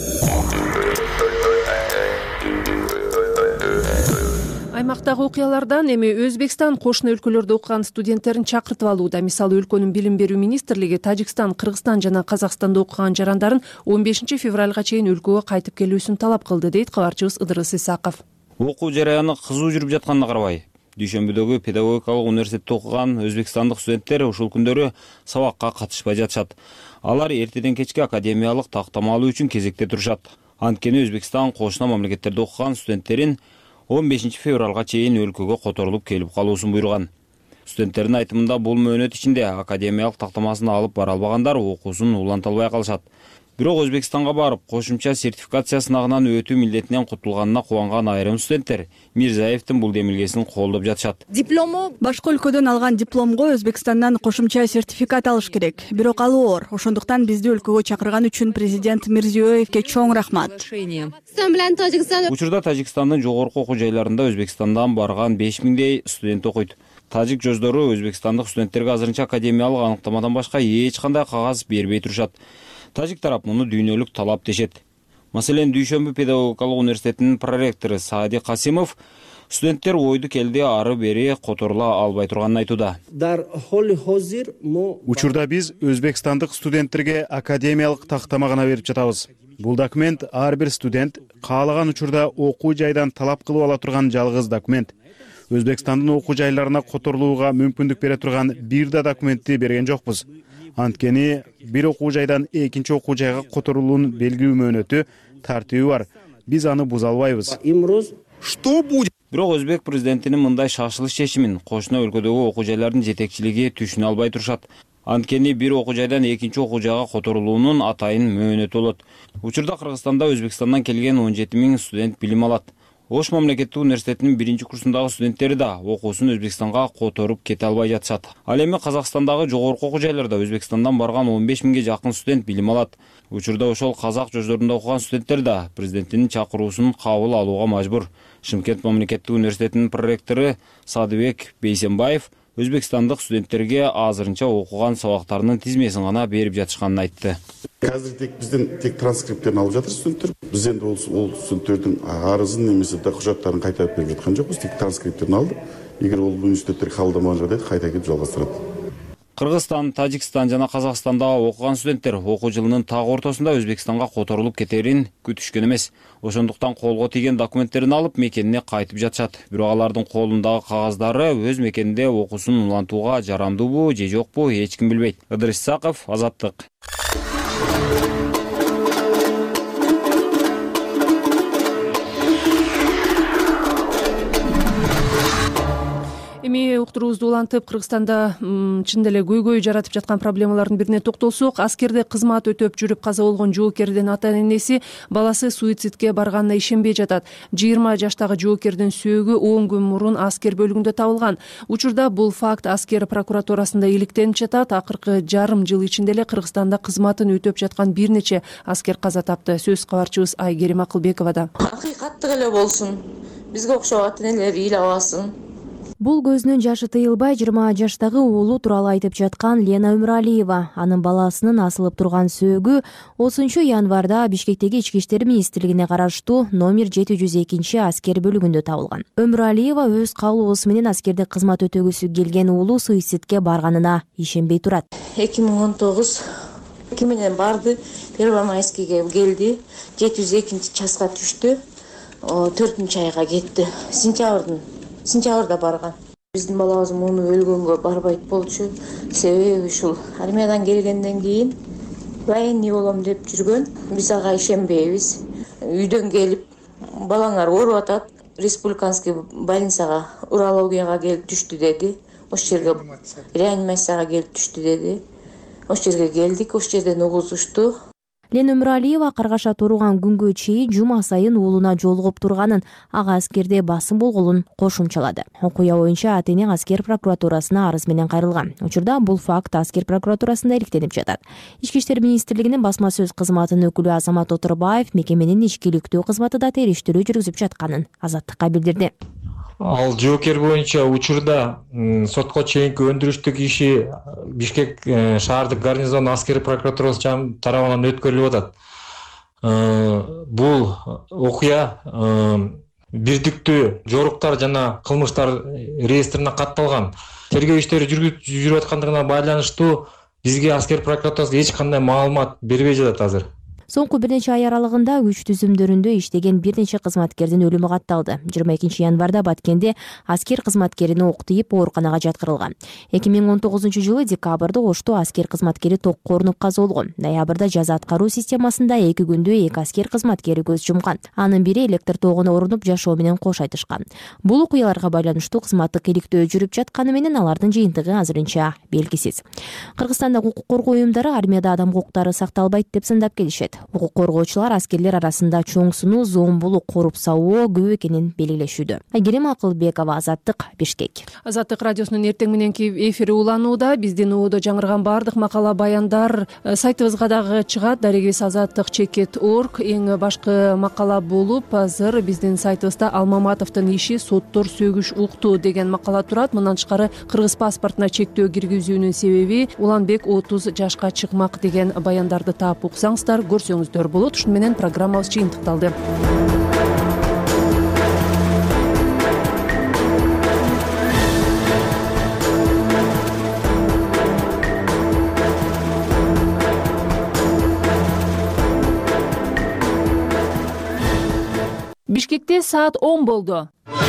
Аймактагы окуялардан эми Өзбекстан кошуна өлкөлөрдө окуган студенттерин чакыртып алууда. Мисалы, өлкөнүн билим берүү министрлиги Тажикстан, Кыргызстан жана Казакстанда окуган жарандарын он бешинчи февралга чейин өлкөгө кайтып келүүсүн талап кылды, дейт кабарчыбыз Ыдырыс Исаков. Окуу жараяны кызуу жүрүп жатканына карабай, Дүйшөмбүдөгү педагогикалык университетте окуган өзбекстандык студенттер ушул күндөрү сабакка катышпай жатышат. Алар эртеден кечке академиялык тактама алуу үчүн кезекте турушат. Анткени Өзбекстан кошуна мамлекеттерде окуган студенттерин он бешинчи февралга чейин өлкөгө которулуп келип калуусун буйруган. Студенттердин айтымында бул мөөнөт ичинде академиялык тактамасын алып бара албагандар окуусун уланта албай калышат. Бирок Өзбекстанга барып, кошумча сертификация сынагынан өтүү милдетинен кутулганына кубанган айрым студенттер Мирзаевдин бул демилгесин колдоп жатышат. Диплому башка өлкөдөн алган дипломго Өзбекстандан кошумча сертификат алыш керек. Бирок ал оор. Ошондуктан бизди өлкөгө чакырган үчүн президент Мирзиёевке чоң рахмат. Учурда Тажикстандын жогорку окуу жайларында Өзбекстандан барган беш миңдей студент окуйт. Тажик жоздору өзбекстандык студенттерге азырынча академиялык аныктамадан башка эч кандай кагаз бербей турушат. Тажик тарап муну дүйнөлүк талап дешет. Маселен, Дүйшөмбү педагогикалык университетинин проректору Саади Касимов студенттер ойду келди ары бери которула албай турганын айтууда. Учурда биз өзбекстандык студенттерге академиялык тактама гана берип жатабыз. Бул документ ар бир студент каалаган учурда окуу жайдан талап кылып ала турган жалгыз документ. Өзбекстандын окуу жайларына которулууга мүмкүндүк бере турган бир да документти берген жокпуз. Анткени бир окуу жайдан экинчи окуу жайга которулуунун белгилүү мөөнөтү, тартиби бар. Биз аны буза албайбыз. Что будет? Бирок Өзбек президентинин мындай шашылыш чечимин кошуна өлкөдөгү окуу жайлардын жетекчилиги түшүнө албай турушат. Анткени бир окуу жайдан экинчи окуу жайга которулуунун атайын мөөнөтү болот. Учурда Кыргызстанда Өзбекстандан келген он жети миң студент билим алат. Ош мамлекеттик университетинин биринчи курсундагы студенттери да окуусун Өзбекстанга которуп кете албай жатышат. Ал эми Казакстандагы жогорку окуу жайларда Өзбекстандан барган он беш миңге жакын студент билим алат. Учурда ошол казак жоздорунда окуган студенттер да президенттин чакыруусун кабыл алууга мажбур. Шымкент мамлекеттик университетинин проректору Садыбек Бейсенбаев өзбекстандык студенттерге азырынча окуган сабактарынын тизмесин гана берип жатышканын айтты. Азыр тек бизден тек транскриптерин алып жатыр студенттер. Биз энди ол студенттердин арызын немесе кужаттарын кайтарып берип жаткан жокпуз, тек транскриптерин алдык. Эгер ол университеттер кабылдамаган жагдайда кайта келип жалгастырат. Кыргызстан, Тажикстан жана Казакстандагы окуган студенттер окуу жылынын так ортосунда Өзбекстанга которулуп кетерин күтүшкөн эмес. Ошондуктан колго тийген документтерин алып мекенине кайтып жатышат. Бирок алардын колундагы кагаздары өз мекенинде окуусун улантууга жарамдуубу же жокпу эч ким билбейт. Ыдырыс Исаков, Азаттык. Эми уктуруубузду улантып, Кыргызстанда чын деле көйгөй жаратып жаткан проблемалардын бирине токтолсок, аскерде кызмат өтөп жүрүп каза болгон жоокердин ата-энеси баласы суицидке барганына ишенбей жатат. жыйырма жаштагы жоокердин сөөгү он күн мурун аскер бөлүгүндө табылган. Учурда бул факт аскер прокуратурасында иликтенип жатат. Акыркы жарым жыл ичинде эле Кыргызстанда кызматын өтөп жаткан бир нече аскер каза тапты. Сөз кабарчыбыз Айгерим Акылбековада. Акыйкаттык эле болсун. Бизге окшогон ата-энелер эл албасын. Бул көзүнүн жашы тыйылбай жыйырма жаштагы уулу тууралуу айтып жаткан Лена Өмүралиева. Анын баласынын асылып турган сөөгү отузунчу январда Бишкектеги ички иштер министрлигине караштуу номер жети жүз экинчи аскер бөлүгүндө табылган. Өмүралиева өз каалоосу менен аскерде кызмат өтөгүсү келген уулу суицидке барганына ишенбей турат. эки миң он тогуз эки менен барды, Первомайскийге келди, жети жүз экинчи часка түштү, төртүнчү айга кетти. Сентябрдын сентябрда барган. Биздин балабыз муну өлгөнгө барбайт болчу. Себеби ушул армиядан келгенден кийин военный болом деп жүргөн. Биз ага ишенбейбиз. Үйдөн келип балаңар ооруп атат, республиканский больницага, урологияга келип түштү деди. Ош жерге реанимацияга келип түштү деди. Ош жерге келдик, ош жерден угузушту. Лена Өмүралиева каргаша турган күнгө чейин жума сайын уулуна жолугуп турганын, ага аскерде басым болгонун кошумчалады. Окуя боюнча ата-эне аскер прокуратурасына арыз менен кайрылган. Учурда бул факт аскер прокуратурасында иликтенип жатат. Ички иштер министрлигинин басма сөз кызматынын өкүлү Азамат Отурбаев мекеменин ичкиликтүү кызматы да териштирүү жүргүзүп жатканын Азаттыкка билдирди. Ал жоокер боюнча учурда сотко чейинки өндүрүштүк иши Бишкек шаардык гарнизон аскери прокуратурасы тарабынан өткөрүлүп атат. Бул окуя бирдиктүү жоруктар жана кылмыштар реестрине катталган. Тергөө иштери жүрүп аткандыгына байланыштуу бизге аскер прокуратурасы эч кандай маалымат бербей жатат азыр. Соңку бир нече ай аралыгында күч түзүмдөрүндө иштеген бир нече кызматкердин өлүмү катталды. жыйырма экинчи январда Баткенде аскер кызматкерини ок тийип ооруканага жаткырылган. эки миң он тогузунчу жылы декабрда Ошто аскер кызматкери токко орнуп каза болгон. Ноябрда жаза аткаруу системасында эки күндө эки аскер кызматкери көз жумган. Анын бири электр тогуна орунуп жашоо менен кош айтышкан. Бул окуяларга байланыштуу кызматтык иликтөө жүрүп жатканы менен алардын жыйынтыгы азырынча белгисиз. Кыргызстанда укук коргоо уюмдары армияда адам укуктары сакталбайт деп сындап келишет. Укук коргоочулар аскерлер арасында чоң сунуу, зомбулук, коруп сабоо көп экенин белгилешүүдө. Айгерим Акылбекова, Азаттык, Бишкек. Азаттык радиосунун эртең мененки эфири уланууда. Биздин ууда жаңырган баардык макала баяндар сайтыбызга дагы чыгат. Дарегибиз азаттык чекит точка орг. Эң башкы макала болуп азыр биздин сайтыбызда Алмаматовдун иши соттор сөгүш укту деген макала турат. Мындан тышкары кыргыз паспортуна чектөө киргизүүнүн себеби Уланбек отуз жашка чыкмак деген баяндарды таап уксаңыздар, көрсөңүздөр болот. Ушуну менен программабыз жыйынтыкталды. Бишкекте саат он болду.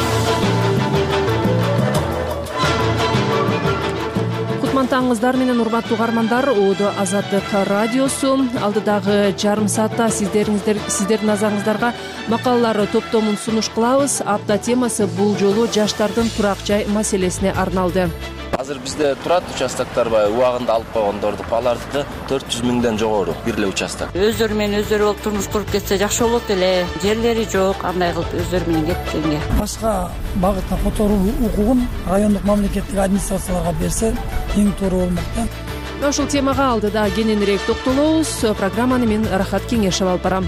Кутмантаңыздар менен урматтуу угармандар, Оодо Азаттык радиосу алдыдагы жарым саатта сиздериңиздер сиздердин назарыңыздарга макалалар топтомун сунуш кылабыз. Апта темасы бул жолу жаштардын турак жай маселесине арналды. Азыр бизде турат участоктор убагында алып койгондорду аларды төрт жүз миңден жогору бир эле участок. Өздөрү менен өздөрү болуп турмуш куруп кетсе жакшы болот эле. Жерлери жок, андай кылып өздөрү менен кеткенге. Башка багытта которуу укугун райондук мамлекеттик администрацияларга берсе эң туура болмок да. Ушул темага алдыда кененирээк токтолобуз. Программаны мен Рахат Кеңешев алып барам.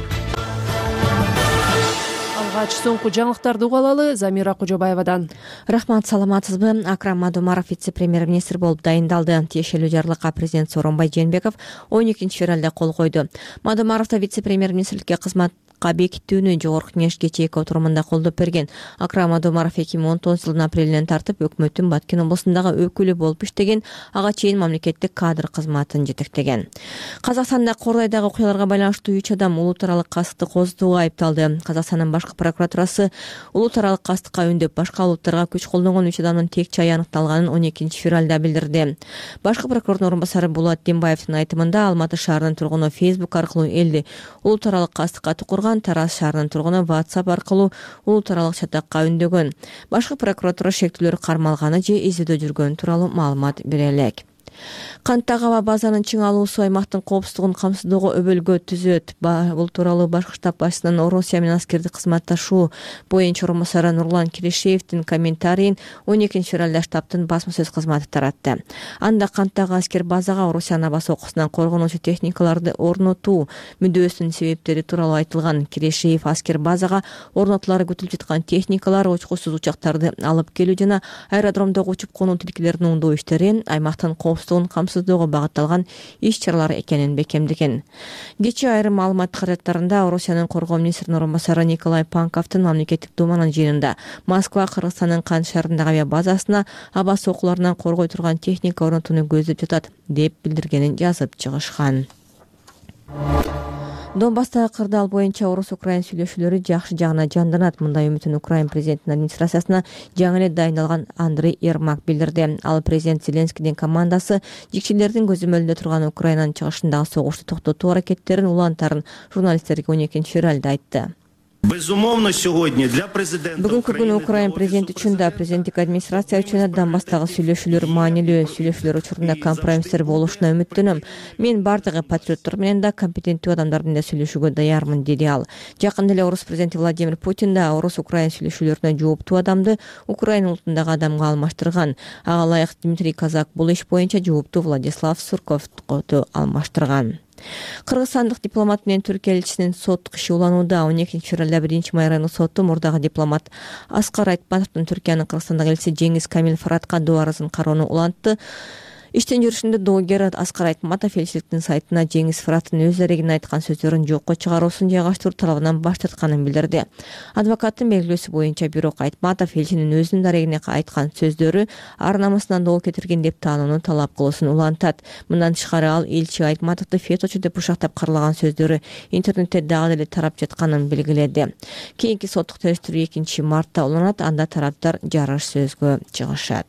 Соңку жаңылыктарды угалалы Замира Кожобаевадан. Рахмат, саламатсызбы? Акрам Мадумаров вице-премьер-министр болуп дайындалды. Тиешелүү жарлыкка президент Сооронбай Жээнбеков он экинчи февралда кол койду. Мадумаровду вице-премьер-министрликке кызмат бекитүүнү жогорку кеңеш кечээки отурумунда колдоп берген. Акрам Мадумаров эки миң он тогузунчу жылдын апрелинен тартып өкмөттүн Баткен облусундагы өкүлү болуп иштеген, ага чейин мамлекеттик кадр кызматын жетектеген. Казакстанда Кордойдагы окуяларга байланыштуу үч адам улут аралык кастыкты козутууга айыпталды. Казакстандын башкы прокуратурасы улут аралык кастыкка үндөп башка улуттарга күч колдонгон үч адамдын тек чайы аныкталганын он экинчи февралда билдирди. Башкы прокурордун орун басары Булат Дембаевдин айтымында Алматы шаарынын тургуну Facebook аркылуу элди улут аралык кастыкка тукурган, Тараз шаарынын тургуну WhatsApp аркылуу улут аралык чатакка үндөгөн. Башкы прокуратура шектүүлөр кармалганы же изилдөө жүргөнү тууралуу маалымат бере элек. Канттагы аба базанын чың алуусу аймактын коопсуздугун камсыздоого өбөлгө түзөт. Бул тууралуу башкы штаб башчысынын Орусия менен аскердик кызматташуу боюнча орун басары Нурлан Кирешеевдин комментарийин он экинчи февралда штабтын басма сөз кызматы таратты. Анда канттагы аскер базага Орусиянын аба сокусунан коргонуучу техникаларды орнотуу мүдөөсүнүн себептери тууралуу айтылган. Кирешеев аскер базага орнотулары күтүлүп жаткан техникалар, учкусуз учактарды алып келүү жана аэродромдогу учуп конуу тилкелерин оңдоо иштери аймактын коопсуздугун камсыздоого багытталган иш-чаралар экенин бекемдеген. Кечээ айрым маалымат каражаттарында Орусиянын коргоо министринин орун басары Николай Панковдун мамлекеттик думанын жыйынында Москва Кыргызстандын Кант шаарындагы авиа базасына аба сокуларынан коргой турган техника орнотууну көздөп жатат деп билдиргенин жазып чыгышкан. Донбасстагы кырдаал боюнча орус-украин сүйлөшүүлөрү жакшы жагына жанданат. Мындай үмүтүн Украин президентинин администрациясына жаңы эле дайындалган Андрей Ермак билдирди. Ал президент Зеленскийдин командасы жикчилердин көзөмөлүндө турган Украинанын чыгышындагы согушту токтотуу аракеттерин улантарын журналисттерге он экинчи февралда айтты. Бүгүнкү күнү Украин президенти үчүн да, президенттик администрация үчүн да Донбасстагы сүйлөшүүлөр маанилүү. Сүйлөшүүлөр учурунда компромисстер болушуна үмүттөнөм. Мен бардыгы патриоттор менен да, компетенттүү адамдар менен да сүйлөшүүгө даярмын, деди ал. Жакында эле орус президенти Владимир Путин да орус-украин сүйлөшүүлөрүнө жооптуу адамды Украин улутундагы адамга алмаштырган. Ага ылайык Дмитрий Казак бул иш боюнча жооптуу Владислав Сурковду алмаштырган. Кыргызстандык дипломат менен Түркия элчисинин соттук иши уланууда. он экинчи февралда биринчи май райондук соту мурдагы дипломат Аскар Айтматовдун Түркиянын Кыргызстандагы элчиси Жеңиз Камил Фаратка доо арызын кароону улантты. Иштен жүрүшүндө доогер Аскар Айтматов элчиликтин сайтына Жеңиз Фыраттын өз эрегин айткан сөздөрүн жокко чыгаруусун жайгаштыруу талабынан баш тартканын билдирди. Адвокаттын белгилөөсү боюнча бирок Айтматов элчинин өзүнүн дарегине айткан сөздөрү ар намысынан доо кетирген деп таанууну талап кылуусун улантат. Мындан тышкары ал элчи Айтматовду феточу деп бушактап каралаган сөздөрү интернетте дагы деле тарап жатканын белгиледи. Кийинки соттук териштирүү экинчи мартта уланат, анда тараптар жарыш сөзгө чыгышат.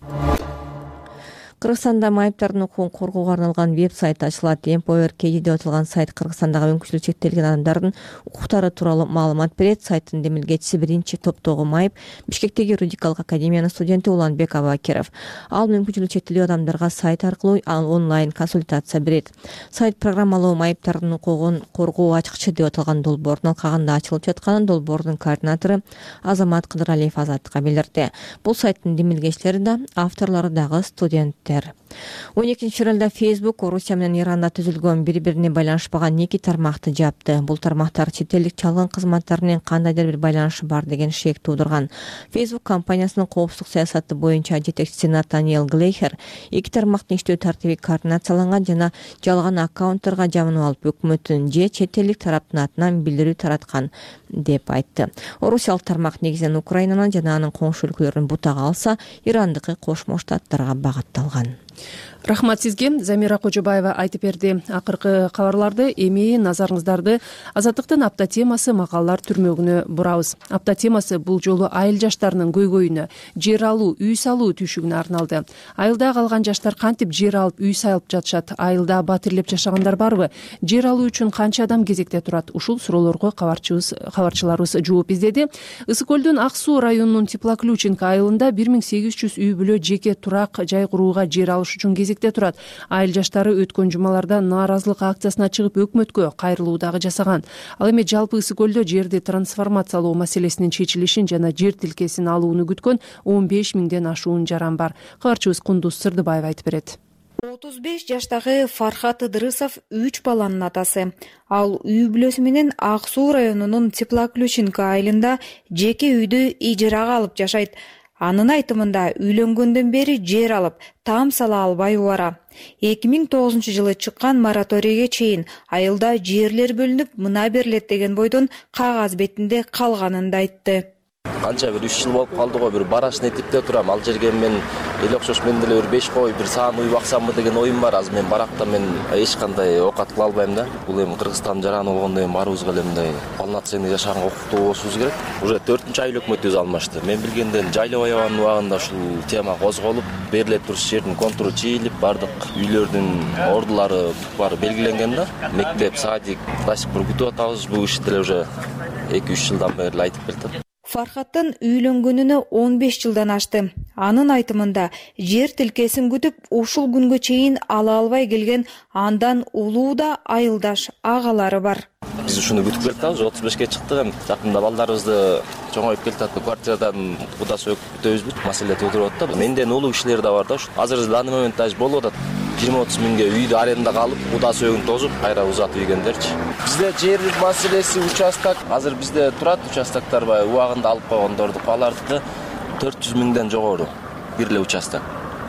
Кыргызстанда майыптардын укугун коргоого арналган веб-сайт ачылат. Empower.kg деп аталган сайт Кыргызстандагы мүмкүнчүлүгү чектелген адамдардын укуктары тууралуу маалымат берет. Сайттын демилгечиси биринчи топтогу майып Бишкектеги юридикалык академиянын студенти Уланбек Абакиров. Ал мүмкүнчүлүгү чектелүү адамдарга сайт аркылуу онлайн консультация берет. Сайт программалуу майыптардын укугун коргоо ачкычы деп аталган долбоордун алкагында ачылып жатканын долбоордун координатору Азамат Кыдыралиев Азаттыкка билдирди. Бул сайттын демилгечилери да, авторлору дагы студенттер. он экинчи февралда Facebook Орусия менен Иранда түзүлгөн бири-бирине байланышпаган эки тармакты жапты. Бул тармактар чет элдик чалгын кызматтар менен кандайдыр бир байланышы бар деген шек туудурган. Facebook компаниясынын коопсуздук саясаты боюнча жетекчиси Натаниэл Глейхер эки тармактын иштөө тартиби координацияланган жана жалган аккаунттарга жамынып алып өкмөттүн же чет элдик тараптын атынан билдирүү тараткан деп айтты. Орусиялык тармак негизинен Украинанын жана анын коңшу өлкөлөрүн бутага алса, Ирандыкы Кошмо Штаттарга багытталган. Рахмат сизге. Замира Кожобаева айтып берди. Акыркы кабарларды эми назарыңыздарды Азаттыктын апта темасы макалалар түрмөгүнө бурабыз. Апта темасы бул жолу айыл жаштарынын көйгөйүнө, жер алуу, үй салуу түйшүгүнө арналды. Айылда калган жаштар кантип жер алып, үй салып жатышат? Айылда батирлеп жашагандар барбы? Жер алуу үчүн канча адам кезекте турат? Ушул суроолорго кабарчыбыз, кабарчыларыбыз жооп издеди. Ысык көлдүн Ак суу районунун Теплоключенко айылында бир миң сегиз жүз үй бүлө жеке турак жай курууга жер алыш үчүн кезекте турат. Айыл жаштары өткөн жумаларда нааразылык акциясына чыгып өкмөткө кайрылуу дагы жасаган. Ал эми жалпы Ысык көлдө жерди трансформациялоо маселесинин чечилишин жана жер тилкесин алууну күткөн он беш миңден ашуун жаран бар. Кабарчыбыз Кундуз Сырдыбаева айтып берет. отуз беш жаштагы Фархат Ыдырысов үч баланын атасы. Ал үй бүлөсү менен Ак суу районунун Теплоключенко айылында жеке үйдү ижарага алып жашайт. Анын айтымында үйлөнгөндөн бери жер алып, там сала албай убара. эки миң тогузунчу жылы чыккан мораторийге чейин айылда жерлер бөлүнүп, мына берилет деген бойдон кагаз бетинде калганын да айтты. Канча бир үч жыл болуп калды го, бир барашный типте турам. Ал жерге мен эл окшош мен деле бир беш кой, бир саан уй баксамбы деген оюм бар. Азыр мен баракта мен эч кандай оокат кыла албайм да. Бул эми Кыргызстан жараны болгондо эми баарыбызга эле мындай полноценный жашаганга укуктуу болушубуз керек. Уже төртүнчү айыл өкмөтүбүз алмашты. Мен билгенден Жайлоо аябанын убагында ушул тема козголуп, бериле туруш жердин контуру чийилип, бардык үйлөрдүн ордулары баары белгиленген да. Мектеп, садик, до сих пор күтүп атабыз. Бул ишти деле уже эки үч жылдан бери айтып келатат. Фархаттын үйлөнгөнүнө он беш жылдан ашты. Анын айтымында жер тилкесин күтүп, ушул күнгө чейин ала албай келген андан улуу да айылдаш агалары бар. Биз ушуну күтүп келатабыз, отуз бешке чыктык, эми жакында балдарыбызды чоңоюп келатат, квартирадан куда сөк күтөбүзбү? Маселе туудуруп атат. Менден улуу кишилер да бар да. Азыр данный моментте болуп атат. жыйырма отуз миңге үйдү арендага алып, куда сөөгүн тозуп, кайра узатып ийгендерчи. Бизде жер маселеси участок, азыр бизде турат участоктор бар, убагында алып койгондорду, алардыкы төрт жүз миңден жогору бир эле участок.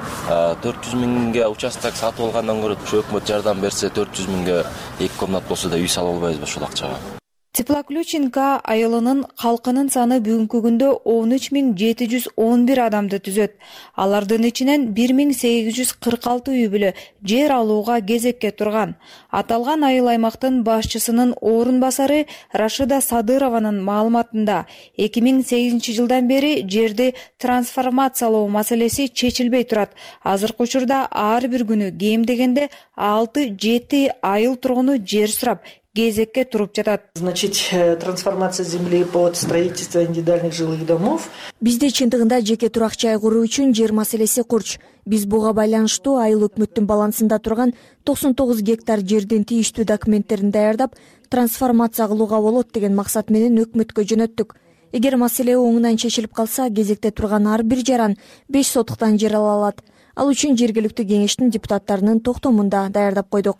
төрт жүз миңге участок сатып алгандан көрө ушу өкмөт жардам берсе, төрт жүз миңге эки комнат болсо да үй салып албайбызбы ушул акчага? Теплоключенко айылынын калкынын саны бүгүнкү күндө он үч миң жети жүз он бир адамды түзөт. Алардын ичинен бир миң сегиз жүз кырк алты үй бүлө жер алууга кезекке турган. Аталган айыл аймактын башчысынын орун басары Рашида Садырованын маалыматында эки миң сегизинчи жылдан бери жерди трансформациялоо маселеси чечилбей турат. Азыркы учурда ар бир күнү кем дегенде алты жети айыл тургуну жер сурап кезекке туруп жатат. Значит, трансформация земли под строительство индивидуальных жилых домов. Бизде чындыгында жеке турак жай куруу үчүн жер маселеси курч. Биз буга байланыштуу айыл өкмөттүн балансында турган токсон тогуз гектар жердин тийиштүү документтерин даярдап, трансформация кылууга болот деген максат менен өкмөткө жөнөттүк. Эгер маселе оңунан чечилип калса, кезекте турган ар бир жаран беш сотуктан жер ала алат. Ал үчүн жергиликтүү кеңештин депутаттарынын токтомунда даярдап койдук.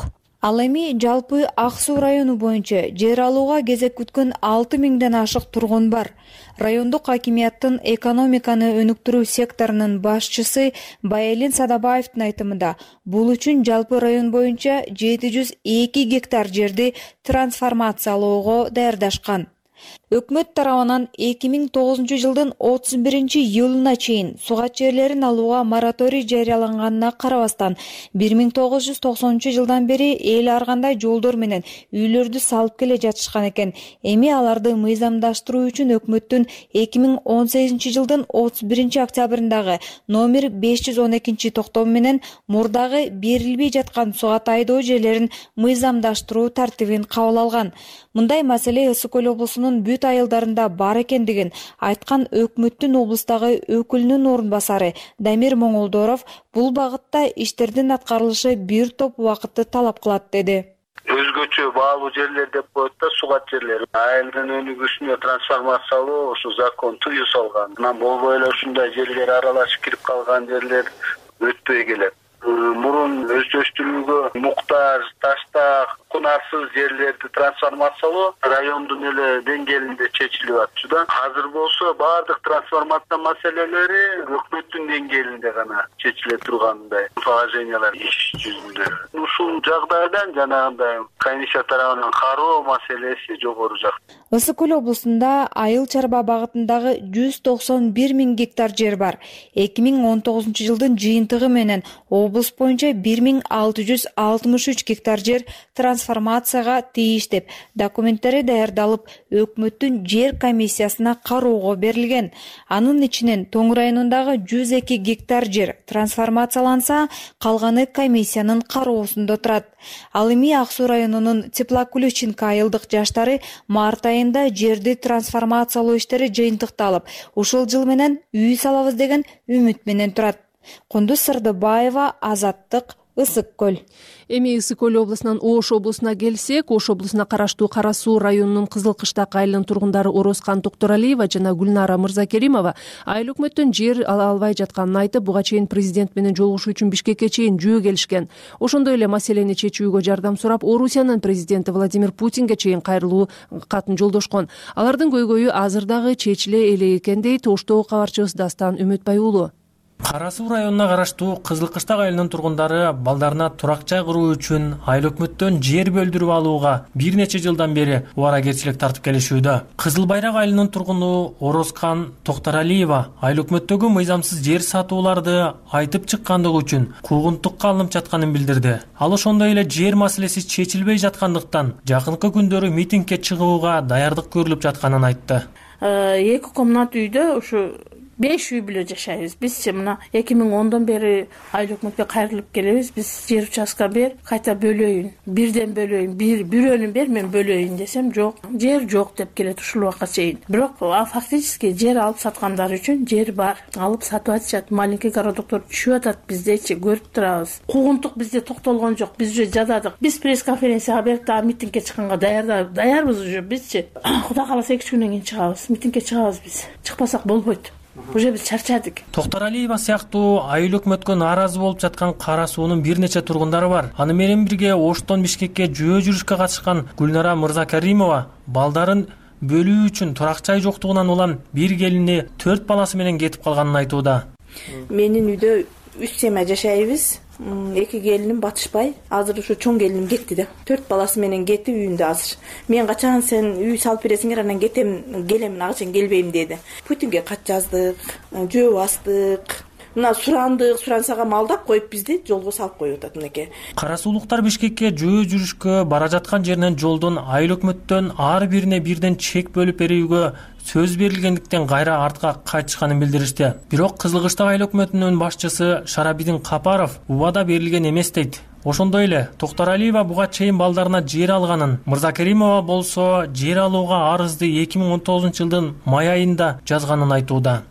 Ал эми жалпы Ак Суу району боюнча жер алууга кезек күткөн алты миңден ашык тургун бар. Райондук акимияттын экономиканы өнүктүрүү секторунун башчысы Байэлин Садабаевдин айтымында, бул үчүн жалпы район боюнча жети жүз эки гектар жерди трансформациялоого даярдашкан. Өкмөт тарабынан эки миң тогузунчу жылдын отуз биринчи июлуна чейин сугат жерлерин алууга мораторий жарыяланганына карабастан, бир миң тогуз жүз токсонунчу жылдан бери эл ар кандай жолдор менен үйлөрдү салып келе жатышкан экен. Эми аларды мыйзамдаштыруу үчүн өкмөттүн эки миң он сегизинчи жылдын отуз биринчи октябрындагы номер беш жүз он экинчи токтому менен мурдагы берилбей жаткан сугат айдоо жерлерин мыйзамдаштыруу тартибин кабыл алган. Мындай маселе Ысык Көл облусунун бүт айылдарында бар экендигин айткан өкмөттүн облустагы өкүлүнүн орун басары Дамир Моңолдоров бул багытта иштердин аткарылышы бир топ убакытты талап кылат деди. Өзгөчө баалуу жерлер деп коет да, сугат жерлер. Айылдын өнүгүүсүнө трансформациялоо ушу закон тыюу салган. Анан болбой эле ушундай жерлер аралашып кирип калган жерлер өтпөй келет. Мурун өздөштүрүүгө муктаж, таштак, кунарсыз жерлерди трансформациялоо райондун эле деңгээлинде чечилип атчу да. Азыр болсо баардык трансформация маселелери өкмөттүн деңгээлинде гана чечиле тургандай положениялар иш жүзүндө. Ушул жагдайдан жанагындай комиссия тарабынан кароо маселеси жогору жакта. Ысык Көл облусунда айыл чарба багытындагы жүз токсон бир миң гектар жер бар. эки миң он тогузунчу жылдын жыйынтыгы менен облус боюнча бир миң алты жүз алтымыш үч гектар жер трансформацияга тийиш деп документтери даярдалып, өкмөттүн жер комиссиясына кароого берилген. Анын ичинен Тоң районундагы жүз эки гектар жер трансформацияланса, калганы комиссиянын кароосунда турат. Ал эми Ак Суу районунун Теплоключинка айылдык жаштары март айында жерди трансформациялоо иштери жыйынтыкталып, ушул жыл менен үй салабыз деген үмүт менен турат. Кундуз Сырдыбаева, Азаттык, Ысык Көл. Эми Ысык Көл облусунан Ош облусуна келсек, Ош облусуна караштуу Кара Суу районунун Кызыл Кыштак айылынын тургундары Орозкан Токторалиева жана Гүлнара Мырзакеримова айыл өкмөттөн жер ала албай жатканын айтып, буга чейин президент менен жолугушуу үчүн Бишкекке чейин жөө келишкен. Ошондой эле маселени чечүүгө жардам сурап, Орусиянын президенти Владимир Путинге чейин кайрылуу катын жолдошкон. Алардын көйгөйү азыр дагы чечиле элек экен дейт Оштогу кабарчыбыз Дастан Үмүтбай уулу. Кара Суу районуна караштуу Кызыл Кыштак айылынын тургундары балдарына турак жай куруу үчүн айыл өкмөттөн жер бөлдүрүп алууга бир нече жылдан бери убаракерчилик тартып келишүүдө. Кызыл Байрак айылынын тургуну Орозкан Токторалиева айыл өкмөттөгү мыйзамсыз жер сатууларды айтып чыккандыгы үчүн куугунтукка алынып жатканын билдирди. Ал ошондой эле жер маселеси чечилбей жаткандыктан жакынкы күндөрү митингге чыгууга даярдык көрүлүп жатканын айтты. эки комнат үйдө ушу беш үй бүлө жашайбыз. Бизчи мына эки миң ондон бери айыл өкмөткө кайрылып келебиз. Биз жер участка бер, кайта бөлөйүн, бирден бөлөйүн, бир бирөөнү бер, мен бөлөйүн десем, жок, жер жок деп келет ушул убакка чейин. Бирок фактически жер алып саткандар үчүн жер бар. Алып сатып атышат, маленький городоктор түшүп атат, биздечи көрүп турабыз. Куугунтук бизде токтолгон жок, биз уже жададык. Биз пресс-конференцияга берип дагы митингге чыкканга даярда даярбыз уже бизчи. Кудай кааласа эки үч күндөн кийин чыгабыз, митингге чыгабыз биз. Чыкпасак болбойт. Уже биз чарчадык. Токторалиева сыяктуу айыл өкмөткө нааразы болуп жаткан Кара Суунун бир нече тургундары бар. Аны менен бирге Оштон Бишкекке жөө жүрүшкө катышкан Гүлнара Мырзакеримова балдарын бөлүү үчүн турак жай жоктугунан улам бир келини төрт баласы менен кетип калганын айтууда. Менин үйдө үч семья жашайбыз. Эки келиним батышпай, азыр ушу чоң келиним кетти да. төрт баласы менен кетти үйүндө азыр. Мен качан сен үй салып бересиңер, анан кетем, келем, ага чейин келбейм деди. Путинге кат жаздык, жөө бастык. Мына сурандык, сурансага малдап коюп бизди жолго салып коюп атат мынеке. Кара Суулуктар Бишкекке жөө жүрүшкө бара жаткан жеринен жолдон айыл өкмөттөн ар бирине бирден чек бөлүп берүүгө сөз берилгендиктен кайра артка кайтышканын билдиришти. Бирок Кызыл Кыштак айыл өкмөтүнүн башчысы Шарабидин Капаров убада берилген эмес дейт. Ошондой эле Токторалиева буга чейин балдарына жер алганын, Мырзакеримова болсо жер алууга арызды эки миң он тогузунчу жылдын май айында жазганын айтууда.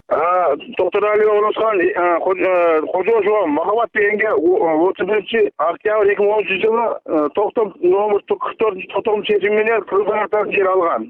Токтор Алиева Орозхан Кожоошова Махабат дегенге отуз биринчи октябрь эки миң он үчүнчү жылы токтом номер кырк төртүнчү токтом чечими менен кыргызстан жер алган.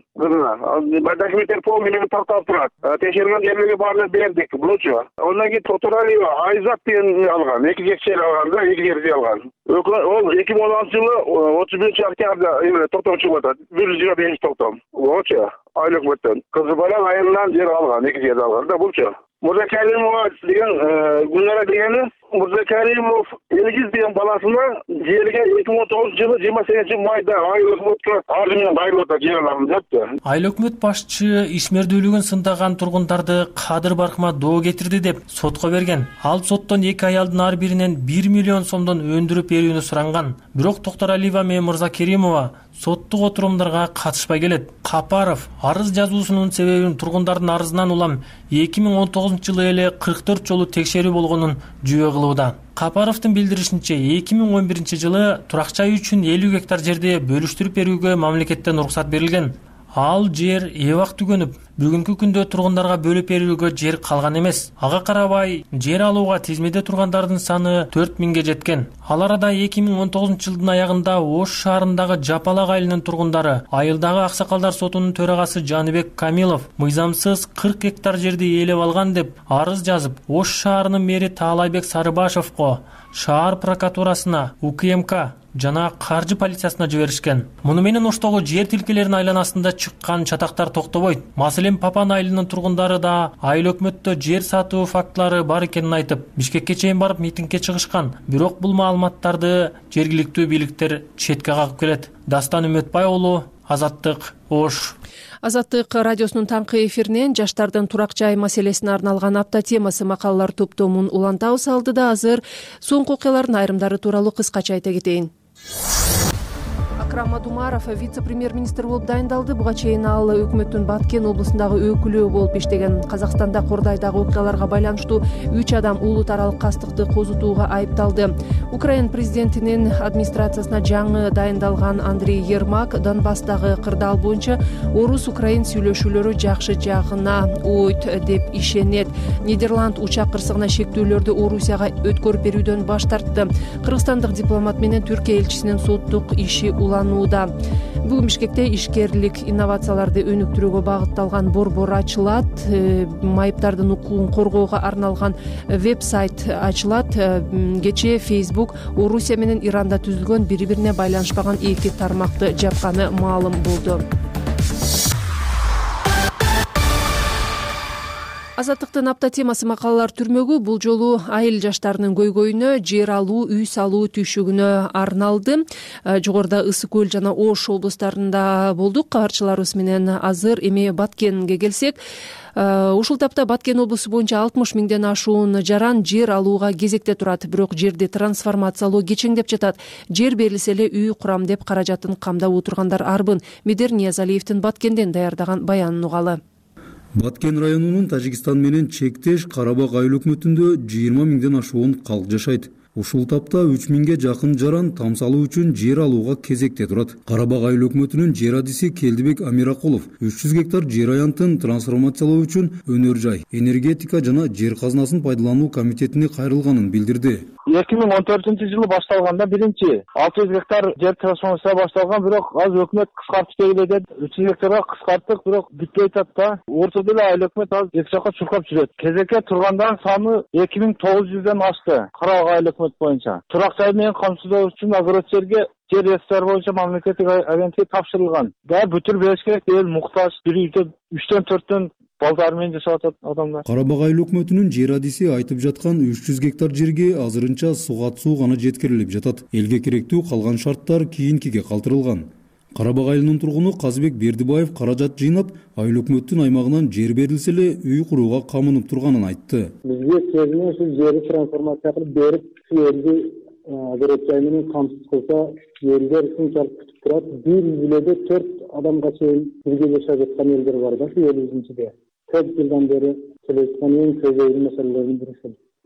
Документтер полный менен такталып турат. Текшерген жерлерге баарын бердик. Булчу. Андан кийин Токтор Алиева Айзат деген алган. эки гектар алган да, эки жерди алган. Ол эки миң он алтынчы жылы отуз биринчи октябрда токтом чыгып атат. бир жүз жыйырма бешинчи токтом. Булчу. Айлык өттөн. Кызы Балак айылынан жер алган, эки жерди алган да, булчу. Мурзакаримова деген Гүлнара дегени Мурзакаримов Элгиз деген баласына жерге эки миң он тогузунчу жылы жыйырма сегизинчи майда айыл өкмөткө арыз менен кайрылып атат, жер аламын депти. Айыл өкмөт башчы ишмердүүлүгүн сындаган тургундарды кадыр баркыма доо кетирди деп сотко берген. Ал соттон эки аялдын ар биринен бир миллион сомдон өндүрүп берүүнү суранган. Бирок Токтор Алиева менен Мурзакеримова соттук отурумдарга катышпай келет. Капаров арыз жазуусунун себебин тургундардын арызынан улам эки миң он тогузунчу жылы эле кырк төрт жолу текшерүү болгонун жүйө кылууда. Капаровдун билдиришинче эки миң он биринчи жылы турак жай үчүн элүү гектар жерди бөлүштүрүп берүүгө мамлекеттен уруксат берилген. Ал жер эбак түгөнүп, бүгүнкү күндө тургундарга бөлүп берүүгө жер калган эмес. Ага карабай, жер алууга тизмеде тургандардын саны төрт миңге жеткен. Ал арада эки миң он тогузунчу жылдын аягында Ош шаарындагы Жапалак айылынын тургундары айылдагы аксакалдар сотунун төрагасы Жаныбек Камилов мыйзамсыз кырк гектар жерди ээлеп алган деп арыз жазып, Ош шаарынын мэри Таалайбек Сарыбашевго, шаар прокуратурасына, У К М К жана каржы полициясына жиберишкен. Муну менен Оштогу жер тилкелеринин айланасында чыккан чатактар токтобойт. Маселен, Папан айылынын тургундары да айыл өкмөттө жер сатуу фактылары бар экенин айтып, Бишкекке чейин барып митингге чыгышкан. Бирок бул маалыматтарды жергиликтүү бийликтер четке кагып келет. Дастан Үмөтбай уулу, Азаттык, Ош. Азаттык радиосунун таңкы эфиринен жаштардын турак жай маселесине арналган апта темасы макалалар топтомун улантабыз. Алдыда азыр соңку окуялардын айрымдары тууралуу кыскача айта кетейин. Акрам Адумаров вице-премьер-министр болуп дайындалды. Буга чейин ал өкмөттүн Баткен облусундагы өкүлү болуп иштеген. Казакстанда Кордайдагы окуяларга байланыштуу үч адам улут аралык кастыкты козутууга айыпталды. Украина президентинин администрациясына жаңы дайындалган Андрей Ермак Донбасстагы кырдаал боюнча орус-украин сүйлөшүүлөрү жакшы жагына ойт деп ишенет. Нидерланд учак кырсыгына шектүүлөрдү Орусияга өткөрүп берүүдөн баш тартты. Кыргызстандык дипломат менен Түркия элчисинин соттук иши уланууда. Бүгүн Бишкекте ишкерлик инновацияларды өнүктүрүүгө багытталган борбор ачылат. Майыптардын укугун коргоого арналган веб-сайт ачылат. Кечээ Facebook Орусия менен Иранда түзүлгөн бири-бирине байланышпаган эки тармакты жапканы маалым болду. Азаттыктын апта темасы макалалар түрмөгү бул жолу айыл жаштарынын көйгөйүнө, жер алуу, үй салуу түйшүгүнө арналды. Жогоруда Ысык көл жана Ош облустарында болдук. Кабарчыларыбыз менен азыр эми Баткенге келсек, ушул тапта Баткен облусу боюнча алтымыш миңден ашуун жаран жер алууга кезекте турат. Бирок жерди трансформациялоо кечеңдеп жатат. Жер берилсе эле үй курам деп каражатын камдап отургандар арбын. Медер Ниязалиевдин Баткенден даярдаган баянын угалы. Баткен районунун Тажикстан менен чектеш Карабак айыл өкмөтүндө жыйырма миңден ашуун калк жашайт. Ушул тапта үч миңге жакын жаран там салуу үчүн жер алууга кезекте турат. Карабак айыл өкмөтүнүн жер адиси Келдибек Амиракулов үч жүз гектар жер аянтын трансформациялоо үчүн өнөр жай, энергетика жана жер казынасын пайдалануу комитетине кайрылганын билдирди. эки миң он төртүнчү жылы башталганда биринчи алты жүз гектар жер трансформация башталган, бирок азыр өкмөт кыскартып келет. үч жүз гектарга кыскарттык, бирок бүтпөй атат да. Ортодо эле айыл өкмөт азыр эки жакка чуркап жүрөт. Кезекке тургандардын саны эки миң тогуз жүздөн ашты. Карабак айыл өкмөт боюнча. Турак жай менен камсыздоо үчүн агротчерге жер ресурстары боюнча мамлекеттик агенттикке тапшырылган. Да бүтүр бериш керек эл муктаж. Бир үйдө үчтөн төрттөн балдар менен жашап атат адамдар. Карабак айыл өкмөтүнүн жер адиси айтып жаткан үч жүз гектар жерге азырынча сугат суу гана жеткирилип жатат. Элге керектүү калган шарттар кийинкиге калтырылган. Карабак айылынын тургуну Казбек Бердибаев каражат жыйнап, айыл өкмөттүн аймагынан жер берилсе эле үй курууга камынып турганын айтты. Бизге чегине ушул жерди трансформация кылып берип, жерди агротчай менен камсыз кылса, элдер ушунчалык күтүп турат. Бир үйлөдө төрт адамга чейин бирге жашап жаткан элдер бар да, эл өзүнчүдө. Көп жылдан бери келе жаткан эң көбөйгөн маселелердин бири ушул.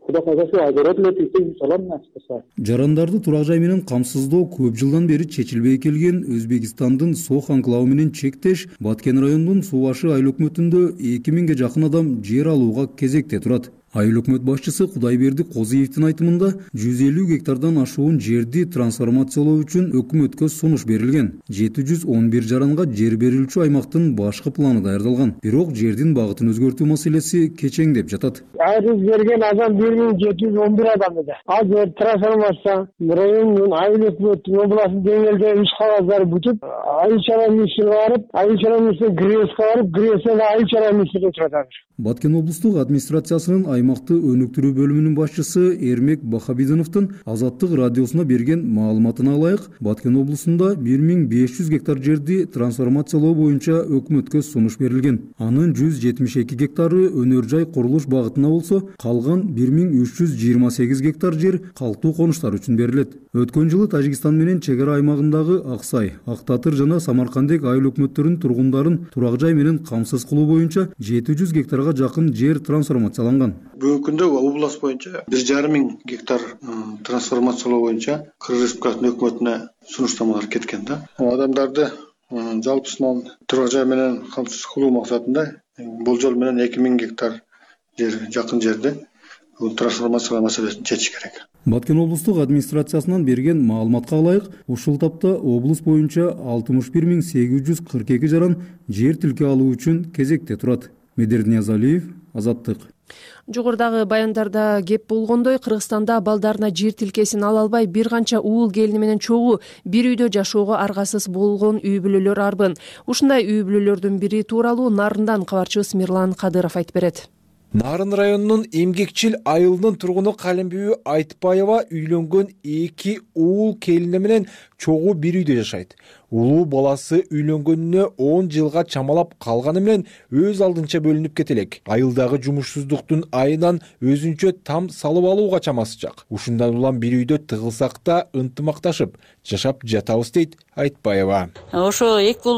куда кайсысы огород эле тигиз салам ачкыча. Жарандарды турак жай менен камсыздоо көп жылдан бери чечилбей келген Өзбекстандын Сох анклавы менен чектеш Баткен районунун Субашы айыл өкмөтүндө эки миңге жакын адам жер алууга кезекте турат. Айыл өкмөт башчысы Кудайберди Козиевдин айтымында жүз элүү гектардан ашуун жерди трансформациялоо үчүн өкмөткө сунуш берилген. жети жүз он бир жаранга жер берилчү аймактын башкы планы даярдалган. Бирок жердин багытын өзгөртүү маселеси кечеңдеп жатат. Арыз берген адам бир миң жети жүз он бир адам эди. Азыр трансформация районунун айыл өкмөтүнүн областын деңгээлде иш кагаздары бүтүп, айыл чара министрге барып, айыл чара министри Греске барып, Гресте айыл чара министри турат азыр. Баткен облустук администрациясынын аймакты өнүктүрүү бөлүмүнүн башчысы Эрмек Бахабидиновдун Азаттык радиосуна берген маалыматына ылайык, Баткен облусунда бир миң беш жүз гектар жерди трансформациялоо боюнча өкмөткө сунуш берилген. Анын жүз жетимиш эки гектары өнөр жай курулуш багытына болсо, калган бир миң үч жүз жыйырма сегиз гектар жер калктуу конуштар үчүн берилет. Өткөн жылы Тажикстан менен чек ара аймагындагы Аксай, Актатыр жана Самаркандек айыл өкмөттөрүнүн тургундарын турак жай менен камсыз кылуу боюнча жети жүз гектарга жакын жер трансформацияланган. Бүгүнкү күндө область боюнча бир жарым миң гектар трансформациялоо боюнча Кыргыз Республикасынын өкмөтүнө сунуштамалар кеткен да. Адамдарды жалпысынан турак жай менен камсыз кылуу максатында болжол менен эки миң гектар жер жакын жерде трансформациялоо маселесин чечиш керек. Баткен облустук администрациясынан берген маалыматка ылайык, ушул тапта облус боюнча алтымыш бир миң сегиз жүз кырк эки жаран жер тилке алуу үчүн кезекте турат. Медерниязалиев, Азаттык. Жогорудагы баяндарда кеп болгондой, Кыргызстанда балдарына жер тилкесин ала албай бир канча уул келини менен чогуу бир үйдө жашоого аргасыз болгон үй бүлөлөр арбын. Ушундай үй бүлөлөрдүн бири тууралуу Нарындан кабарчыбыз Мирлан Кадыров айтып берет. Нарын районунун Эмгекчил айылынын тургуну Калембүү Айтбаева үйлөнгөн эки уул келини менен чогуу бир үйдө жашайт. Улуу баласы үйлөнгөнүнө он жылга чамалап калганы менен өз алдынча бөлүнүп кетелек. Айылдагы жумушсуздуктун айынан өзүнчө там салып алууга чамасы жак. Ушундан улам бир үйдө тыгылсак да ынтымакташып жашап жатабыз дейт Айтбаева. Ошо эки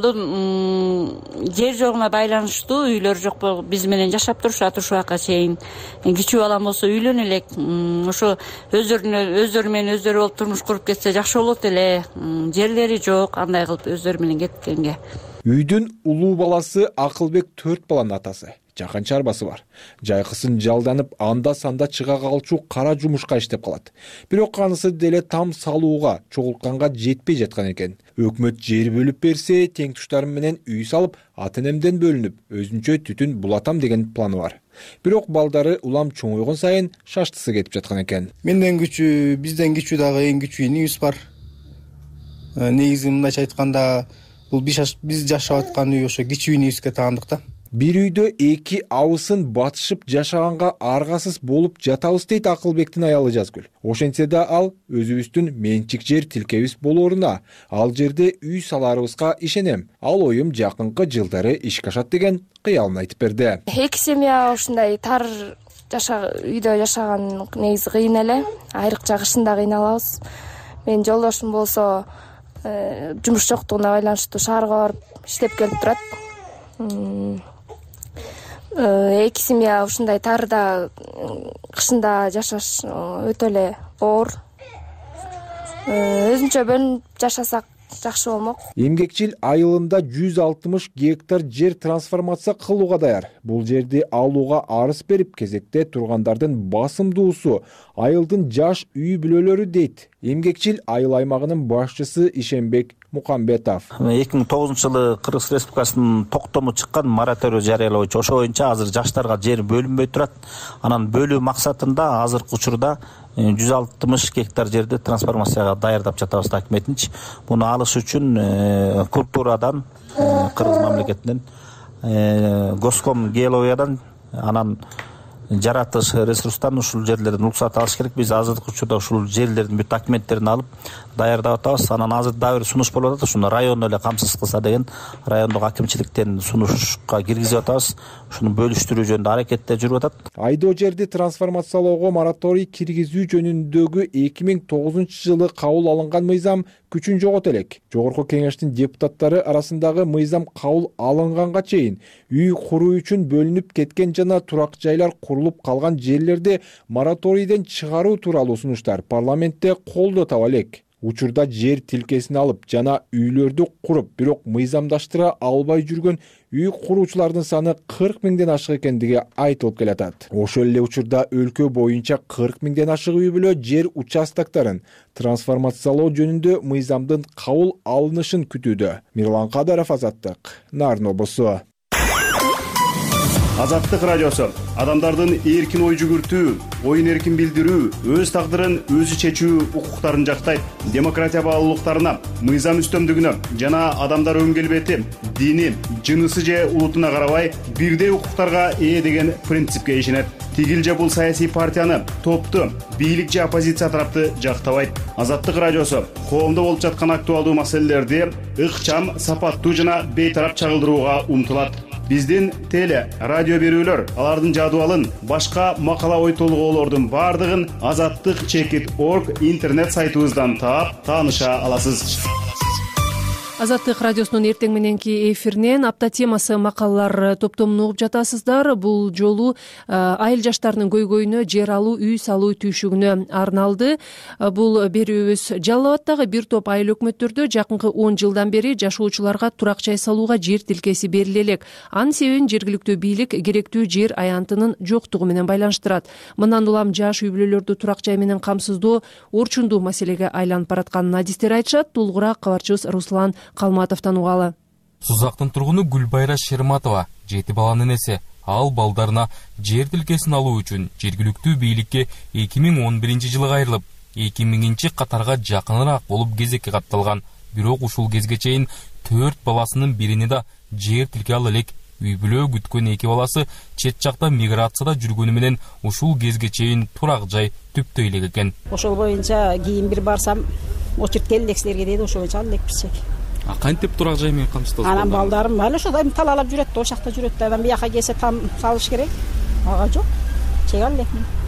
уулумдун жер жогуна байланыштуу үйлөр жок, биз менен жашап турушат ушуга чейин. Кичүү балам болсо үйлөнө элек. Ошо өздөрүнө өздөрү менен өздөрү болуп турмуш куруп кетсе жакшы болот эле. Жерлери жок, андай кылып өздөрү менен кеткенге. Үйдүн улуу баласы Акылбек төрт баланын атасы. Жакын чарбасы бар. Жайкысын жалданып, анда санда чыга калчу кара жумушка иштеп калат. Бирок анысы деле там салууга, чогултканга жетпей жаткан экен. Өкмөт жер бөлүп берсе, тең туштарым менен үй салып, ата-энемден бөлүнүп, өзүнчө түтүн булатам деген планы бар. Бирок балдары улам чоңойгон сайын шаштысы кетип жаткан экен. Менден күчүү, бизден күчүү дагы эң күчүү инибиз бар. Негизи мындайча айтканда, бул биз жашап аткан үй ошо кичүү инибизге таандык да. Бир үйдө эки абысын батышып жашаганга аргасыз болуп жатабыз дейт Акылбектин аялы Жазгүл. Ошентсе да ал өзүбүздүн менчик жер тилкебиз болоруна, ал жерде үй саларыбызга ишенем. Ал оюм жакынкы жылдары ишке ашат деген кыялын айтып берди. Эки семья ушундай тар үйдө жашаган негизи кыйын эле. Айрыкча кышында кыйналабыз. Менин жолдошум болсо жумуш жоктугуна байланыштуу шаарга барып иштеп келип турат. Эки семья ушундай тарда кышында жашаш өтө эле оор. Өзүнчө бөлүнүп жашасак жакшы болмок. Эмгекчил айылында жүз алтымыш гектар жер трансформация кылууга даяр. Бул жерди алууга арыз берип кезекте тургандардын басымдуусу айылдын жаш үй бүлөлөрү дейт Эмгекчил айыл аймагынын башчысы Ишенбек Мукамбетов. эки миң тогузунчу жылы Кыргыз Республикасынын токтому чыккан мораторий жарыялоочу. Ошо боюнча азыр жаштарга жер бөлүнбөй турат. Анан бөлүү максатында азыркы учурда жүз алтымыш гектар жерди трансформацияга даярдап жатабыз өкмөтүнчү. Буну алыш үчүн культурадан, Кыргыз мамлекетинен, Госком геологиядан, анан жаратылыш ресурстан ушул жерлерден уруксат алыш керек. Биз азыркы учурда ушул жерлердин бүт документтерин алып даярдап атабыз. Анан азыр дагы бир сунуш болуп атат. Ушуну район эле камсыз кылса деген райондук акимчиликтен сунушка киргизип атабыз. Ушуну бөлүштүрүү жөнүндө аракеттер жүрүп атат. Айдоо жерди трансформациялоого мораторий киргизүү жөнүндөгү эки миң тогузунчу жылы кабыл алынган мыйзам күчүн жогото элек. Жогорку кеңештин депутаттары арасындагы мыйзам кабыл алынганга чейин үй куруу үчүн бөлүнүп кеткен жана турак жайлар курулуп калган жерлерди мораторийден чыгаруу тууралуу сунуштар парламентте колдоо таба элек. Учурда жер тилкесин алып жана үйлөрдү куруп, бирок мыйзамдаштыра албай жүргөн үй куруучулардын саны кырк миңден ашык экендиги айтылып келатат. Ошол эле учурда өлкө боюнча кырк миңден ашык үй бүлө жер участоктарын трансформациялоо жөнүндө мыйзамдын кабыл алынышын күтүүдө. Мирлан Кадаров, Азаттык, Нарын облусу. Азаттык радиосу адамдардын эркин ой жүгүртүү, оюн эркин билдирүү, өз тагдырын өзү чечүү укуктарын жактайт. Демократия баалуулуктарына, мыйзам үстөмдүгүнө жана адамдар өн келбети, дини, жынысы же улутуна карабай бирдей укуктарга ээ деген принципке ишенет. Тигил же бул саясий партияны, топту, бийлик же оппозиция тарапты жактабайт. Азаттык радиосу коомдо болуп жаткан актуалдуу маселелерди ыкчам, сапаттуу жана бейтарап чагылдырууга умтулат. Биздин теле, радио берүүлөр, алардын жадыбалын, башка макала ой толгоолордун бардыгын азаттык чекит точка орг интернет сайтыбыздан таап, тааныша аласыз. Азаттык радиосунун эртең мененки эфиринен апта темасы макалалар топтомун угуп жатасыздар. Бул жолу айыл жаштарынын көйгөйүнө жер алуу, үй салуу түйшүгүнө арналды. Бул берүүбүз Жалал Абадтагы бир топ айыл өкмөттөрдө жакынкы он жылдан бери жашоочуларга турак жай салууга жер тилкеси бериле элек. Анын себебин жергиликтүү бийлик керектүү жер аянтынын жоктугу менен байланыштырат. Мындан улам жаш үй бүлөлөрдү турак жай менен камсыздоо орчундуу маселеге айланып баратканын адистер айтышат. Толугураак кабарчыбыз Руслан Калматовдон угалы. Сузактын тургуну Гүлбайра Шерматова жети баланын энеси. Ал балдарына жер тилкесин алуу үчүн жергиликтүү бийликке эки миң он биринчи жылы кайрылып, эки миңинчи катарга жакыныраак болуп кезекке катталган. Бирок ушул кезге чейин төрт баласынын биrini да жер тилке ала элек. Үй бүлө күткөн эки баласы чет жакта миграцияда жүргөнү менен ушул кезге чейин турак жай түптөй элек экен. Ошол боюнча кийин бир барсам, очередь келди силерге деди, ошол боюнча алып элек. А кантип турак жай менен камсыздоо? Анан балдарым мына ошондой талалап жүрөт, ошол жакта жүрөт да, анан бияка келсе там салыш керек. Ага жок. Чек алып элек.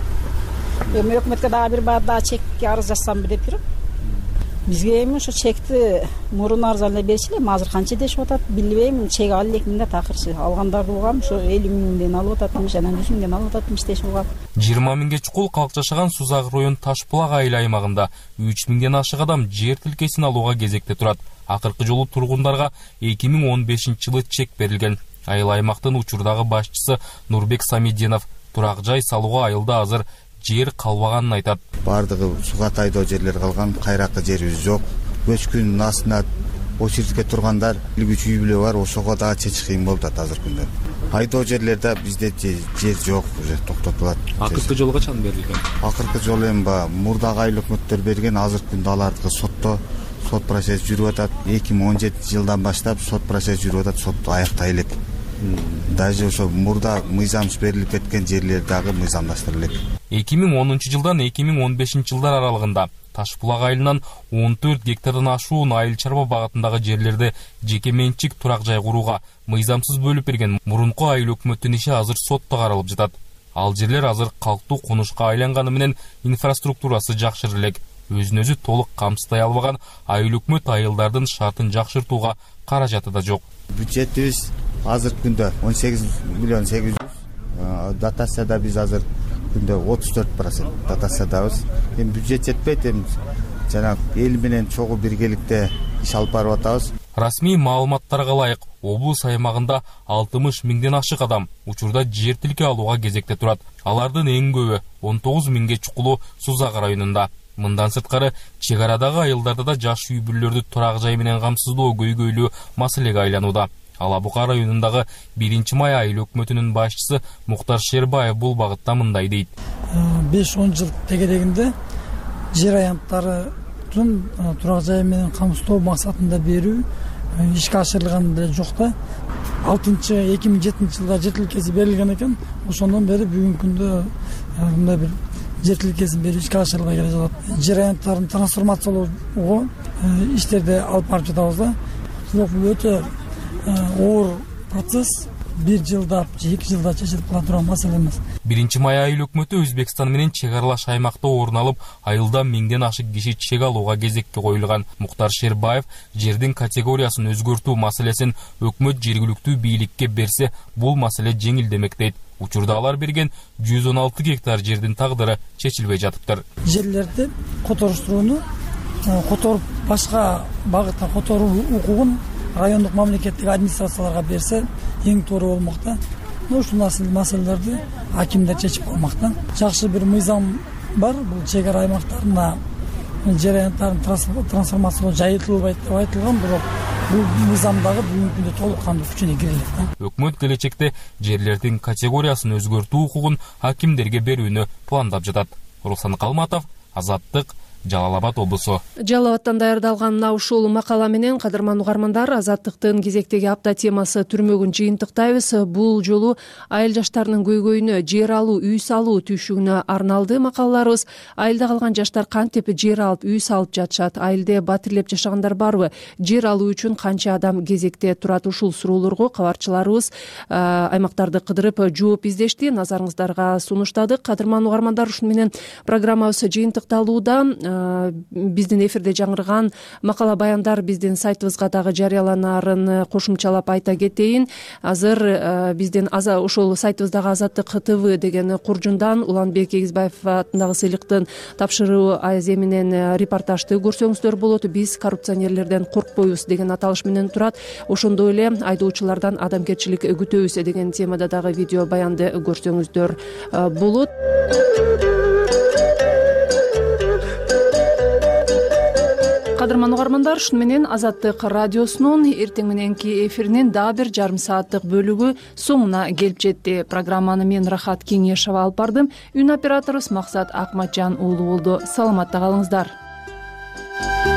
Эми өкмөткө дагы бир баар дагы чекке арыз жазсамбы деп жүрөм. Бизге эми ошо чекти мурун арзан эле берчү эле, азыр канча дешип атат билбейм. Чек алып элек мында такырчы. Алгандарды угам, ошо элүү миңден алып ататмыш, анан жүз миңден алып ататмыш дешип угам. жыйырма миңге чукул калк жашаган Сузак район Ташбулак айыл аймагында үч миңден ашык адам жер тилкесин алууга кезекте турат. Акыркы жолу тургундарга эки миң он бешинчи жылы чек берилген. Айыл аймактын учурдагы башчысы Нурбек Самидинов турак жай салууга айылда азыр жер калбаганын айтат. Бардыгы суга тайдоо жерлер калган, кайракы жерибиз жок. Көчкүнүн астына очередке тургандар үч үй бүлө бар, ошого дагы чечиш кыйын болуп атат азыркы күндө. Айдоо жерлерде бизде жер жок, уже токтотулат. Акыркы жолу качан берилген? Акыркы жолу эми мурдагы айыл өкмөттөр берген, азыркы күндө алардыкы сотто сот процесси жүрүп атат. эки миң он жетинчи жылдан баштап сот процесси жүрүп атат, сотту аяктай элек. Даже ошо мурда мыйзамсыз берилип кеткен жерлер дагы мыйзамдаштырылат. эки миң онунчу жылдан эки миң он бешинчи жылдар аралыгында Ташбулак айылынан он төрт гектардан ашуун айыл чарба багытындагы жерлерди жеке менчик турак жай курууга мыйзамсыз бөлүп берген мурунку айыл өкмөттүн иши азыр сотто каралып жатат. Ал жерлер азыр калктуу конушка айланганы менен инфраструктурасы жакшыры элек. Өзүн өзү толук камсыздай албаган айыл өкмөт айылдардын шартын жакшыртууга каражаты да жок. Бюджетибиз азыркы күндө он сегиз миллион сегиз жүз, дотацияда биз азыр күндө отуз төрт процент дотациядабыз. Эми бюджет жетпейт, эми жана эл менен чогуу биргеликте иш алып барып атабыз. Расмий маалыматтарга ылайык, облус аймагында алтымыш миңден ашык адам учурда жер тилке алууга кезекте турат. Алардын эң көбү он тогуз миңге чукулу Сузак районунда. Мындан сырткары чек арадагы айылдарда да жаш үй бүлөлөрдү турак жай менен камсыздоо көйгөйлүү маселеге айланууда. Ала Бука районундагы биринчи май айыл өкмөтүнүн башчысы Муктар Шербаев бул багытта мындай дейт. беш он жыл тегерегинде жер аянттарын турак жай менен камсыздоо максатында берүү ишке ашырылган деле жок да. алтынчы эки миң жетинчи жылда жер тилкеси берилген экен. Ошондон бери бүгүнкү күндө мындай бир жер тилкесин берүү ишке ашырылбай келе жатат. Жер аянттарын трансформациялоого иштерди алып барып жатабыз да. Бирок бул өтө оор процесс. бир жылдап же эки жылда чечилип кала турган маселе эмес. Биринчи май айыл өкмөтү Өзбекстан менен чек аралаш аймакта орун алып, айылда миңден ашык киши чек алууга кезекке коюлган. Муктар Шербаев жердин категориясын өзгөртүү маселесин өкмөт жергиликтүү бийликке берсе, бул маселе жеңилдемек дейт. Учурда алар берген жүз он алты гектар жердин тагдыры чечилбей жатыптыр. Жерлерди которуштурууну, которуп башка багытта которуу укугун райондук мамлекеттик администрацияларга берсе эң туура болмок да. Ушул маселелерди акимдер чечип коймок да. Жакшы бир мыйзам бар, бул чек ара аймактарына жер аянттарын трансформациялоо жайылтылбайт деп айтылган, бирок бул мыйзам дагы бүгүнкү күндө толук кандуу күчүнө кире элек. Өкмөт келечекте жерлердин категориясын өзгөртүү укугун акимдерге берүүнү пландап жатат. Руслан Калматов, Азаттык, Жалал Абад облусу. Жалал Абадтан даярдалган мына ушул макала менен кадырман угармандар, Азаттыктын кезектеги апта темасы түрмөгүн жыйынтыктайбыз. Бул жолу айыл жаштарынын көйгөйүнө, жер алуу, үй салуу түйшүгүнө арналды макалаларыбыз. Айылда калган жаштар кантип жер алып, үй салып жатышат? Айылда батирлеп жашагандар барбы? Жер алуу үчүн канча адам кезекте турат? Ушул суроолорго кабарчыларыбыз аймактарды кыдырып жооп издешти. Назарыңыздарга сунуштадык. Кадырман угармандар, ушуну менен программабыз жыйынтыкталууда. Биздин эфирде жаңырган макала баяндар биздин сайтыбызга дагы жарыяланарын кошумчалап айта кетейин. Азыр биздин ошол сайтыбыздагы Азаттык ТВ деген куржундан Уланбек Эгизбаев атындагы сыйлыктын тапшыруу айзе менен репортажды көрсөңүздөр болот. Биз коррупционерлерден коркпойбуз деген аталыш менен турат. Ошондой эле айдоочулардан адамгерчилик күтөбүз деген темада дагы видео баянды көрсөңүздөр болот. Кадырман угармандар, ушуну менен Азаттык радиосунун эртең мененки эфиринин дагы бир жарым сааттык бөлүгү соңуна келип жетти. Программаны мен Рахат Кеңешова алып бардым. Үн операторубуз Максат Акматжан уулу болду. Саламатта калыңыздар.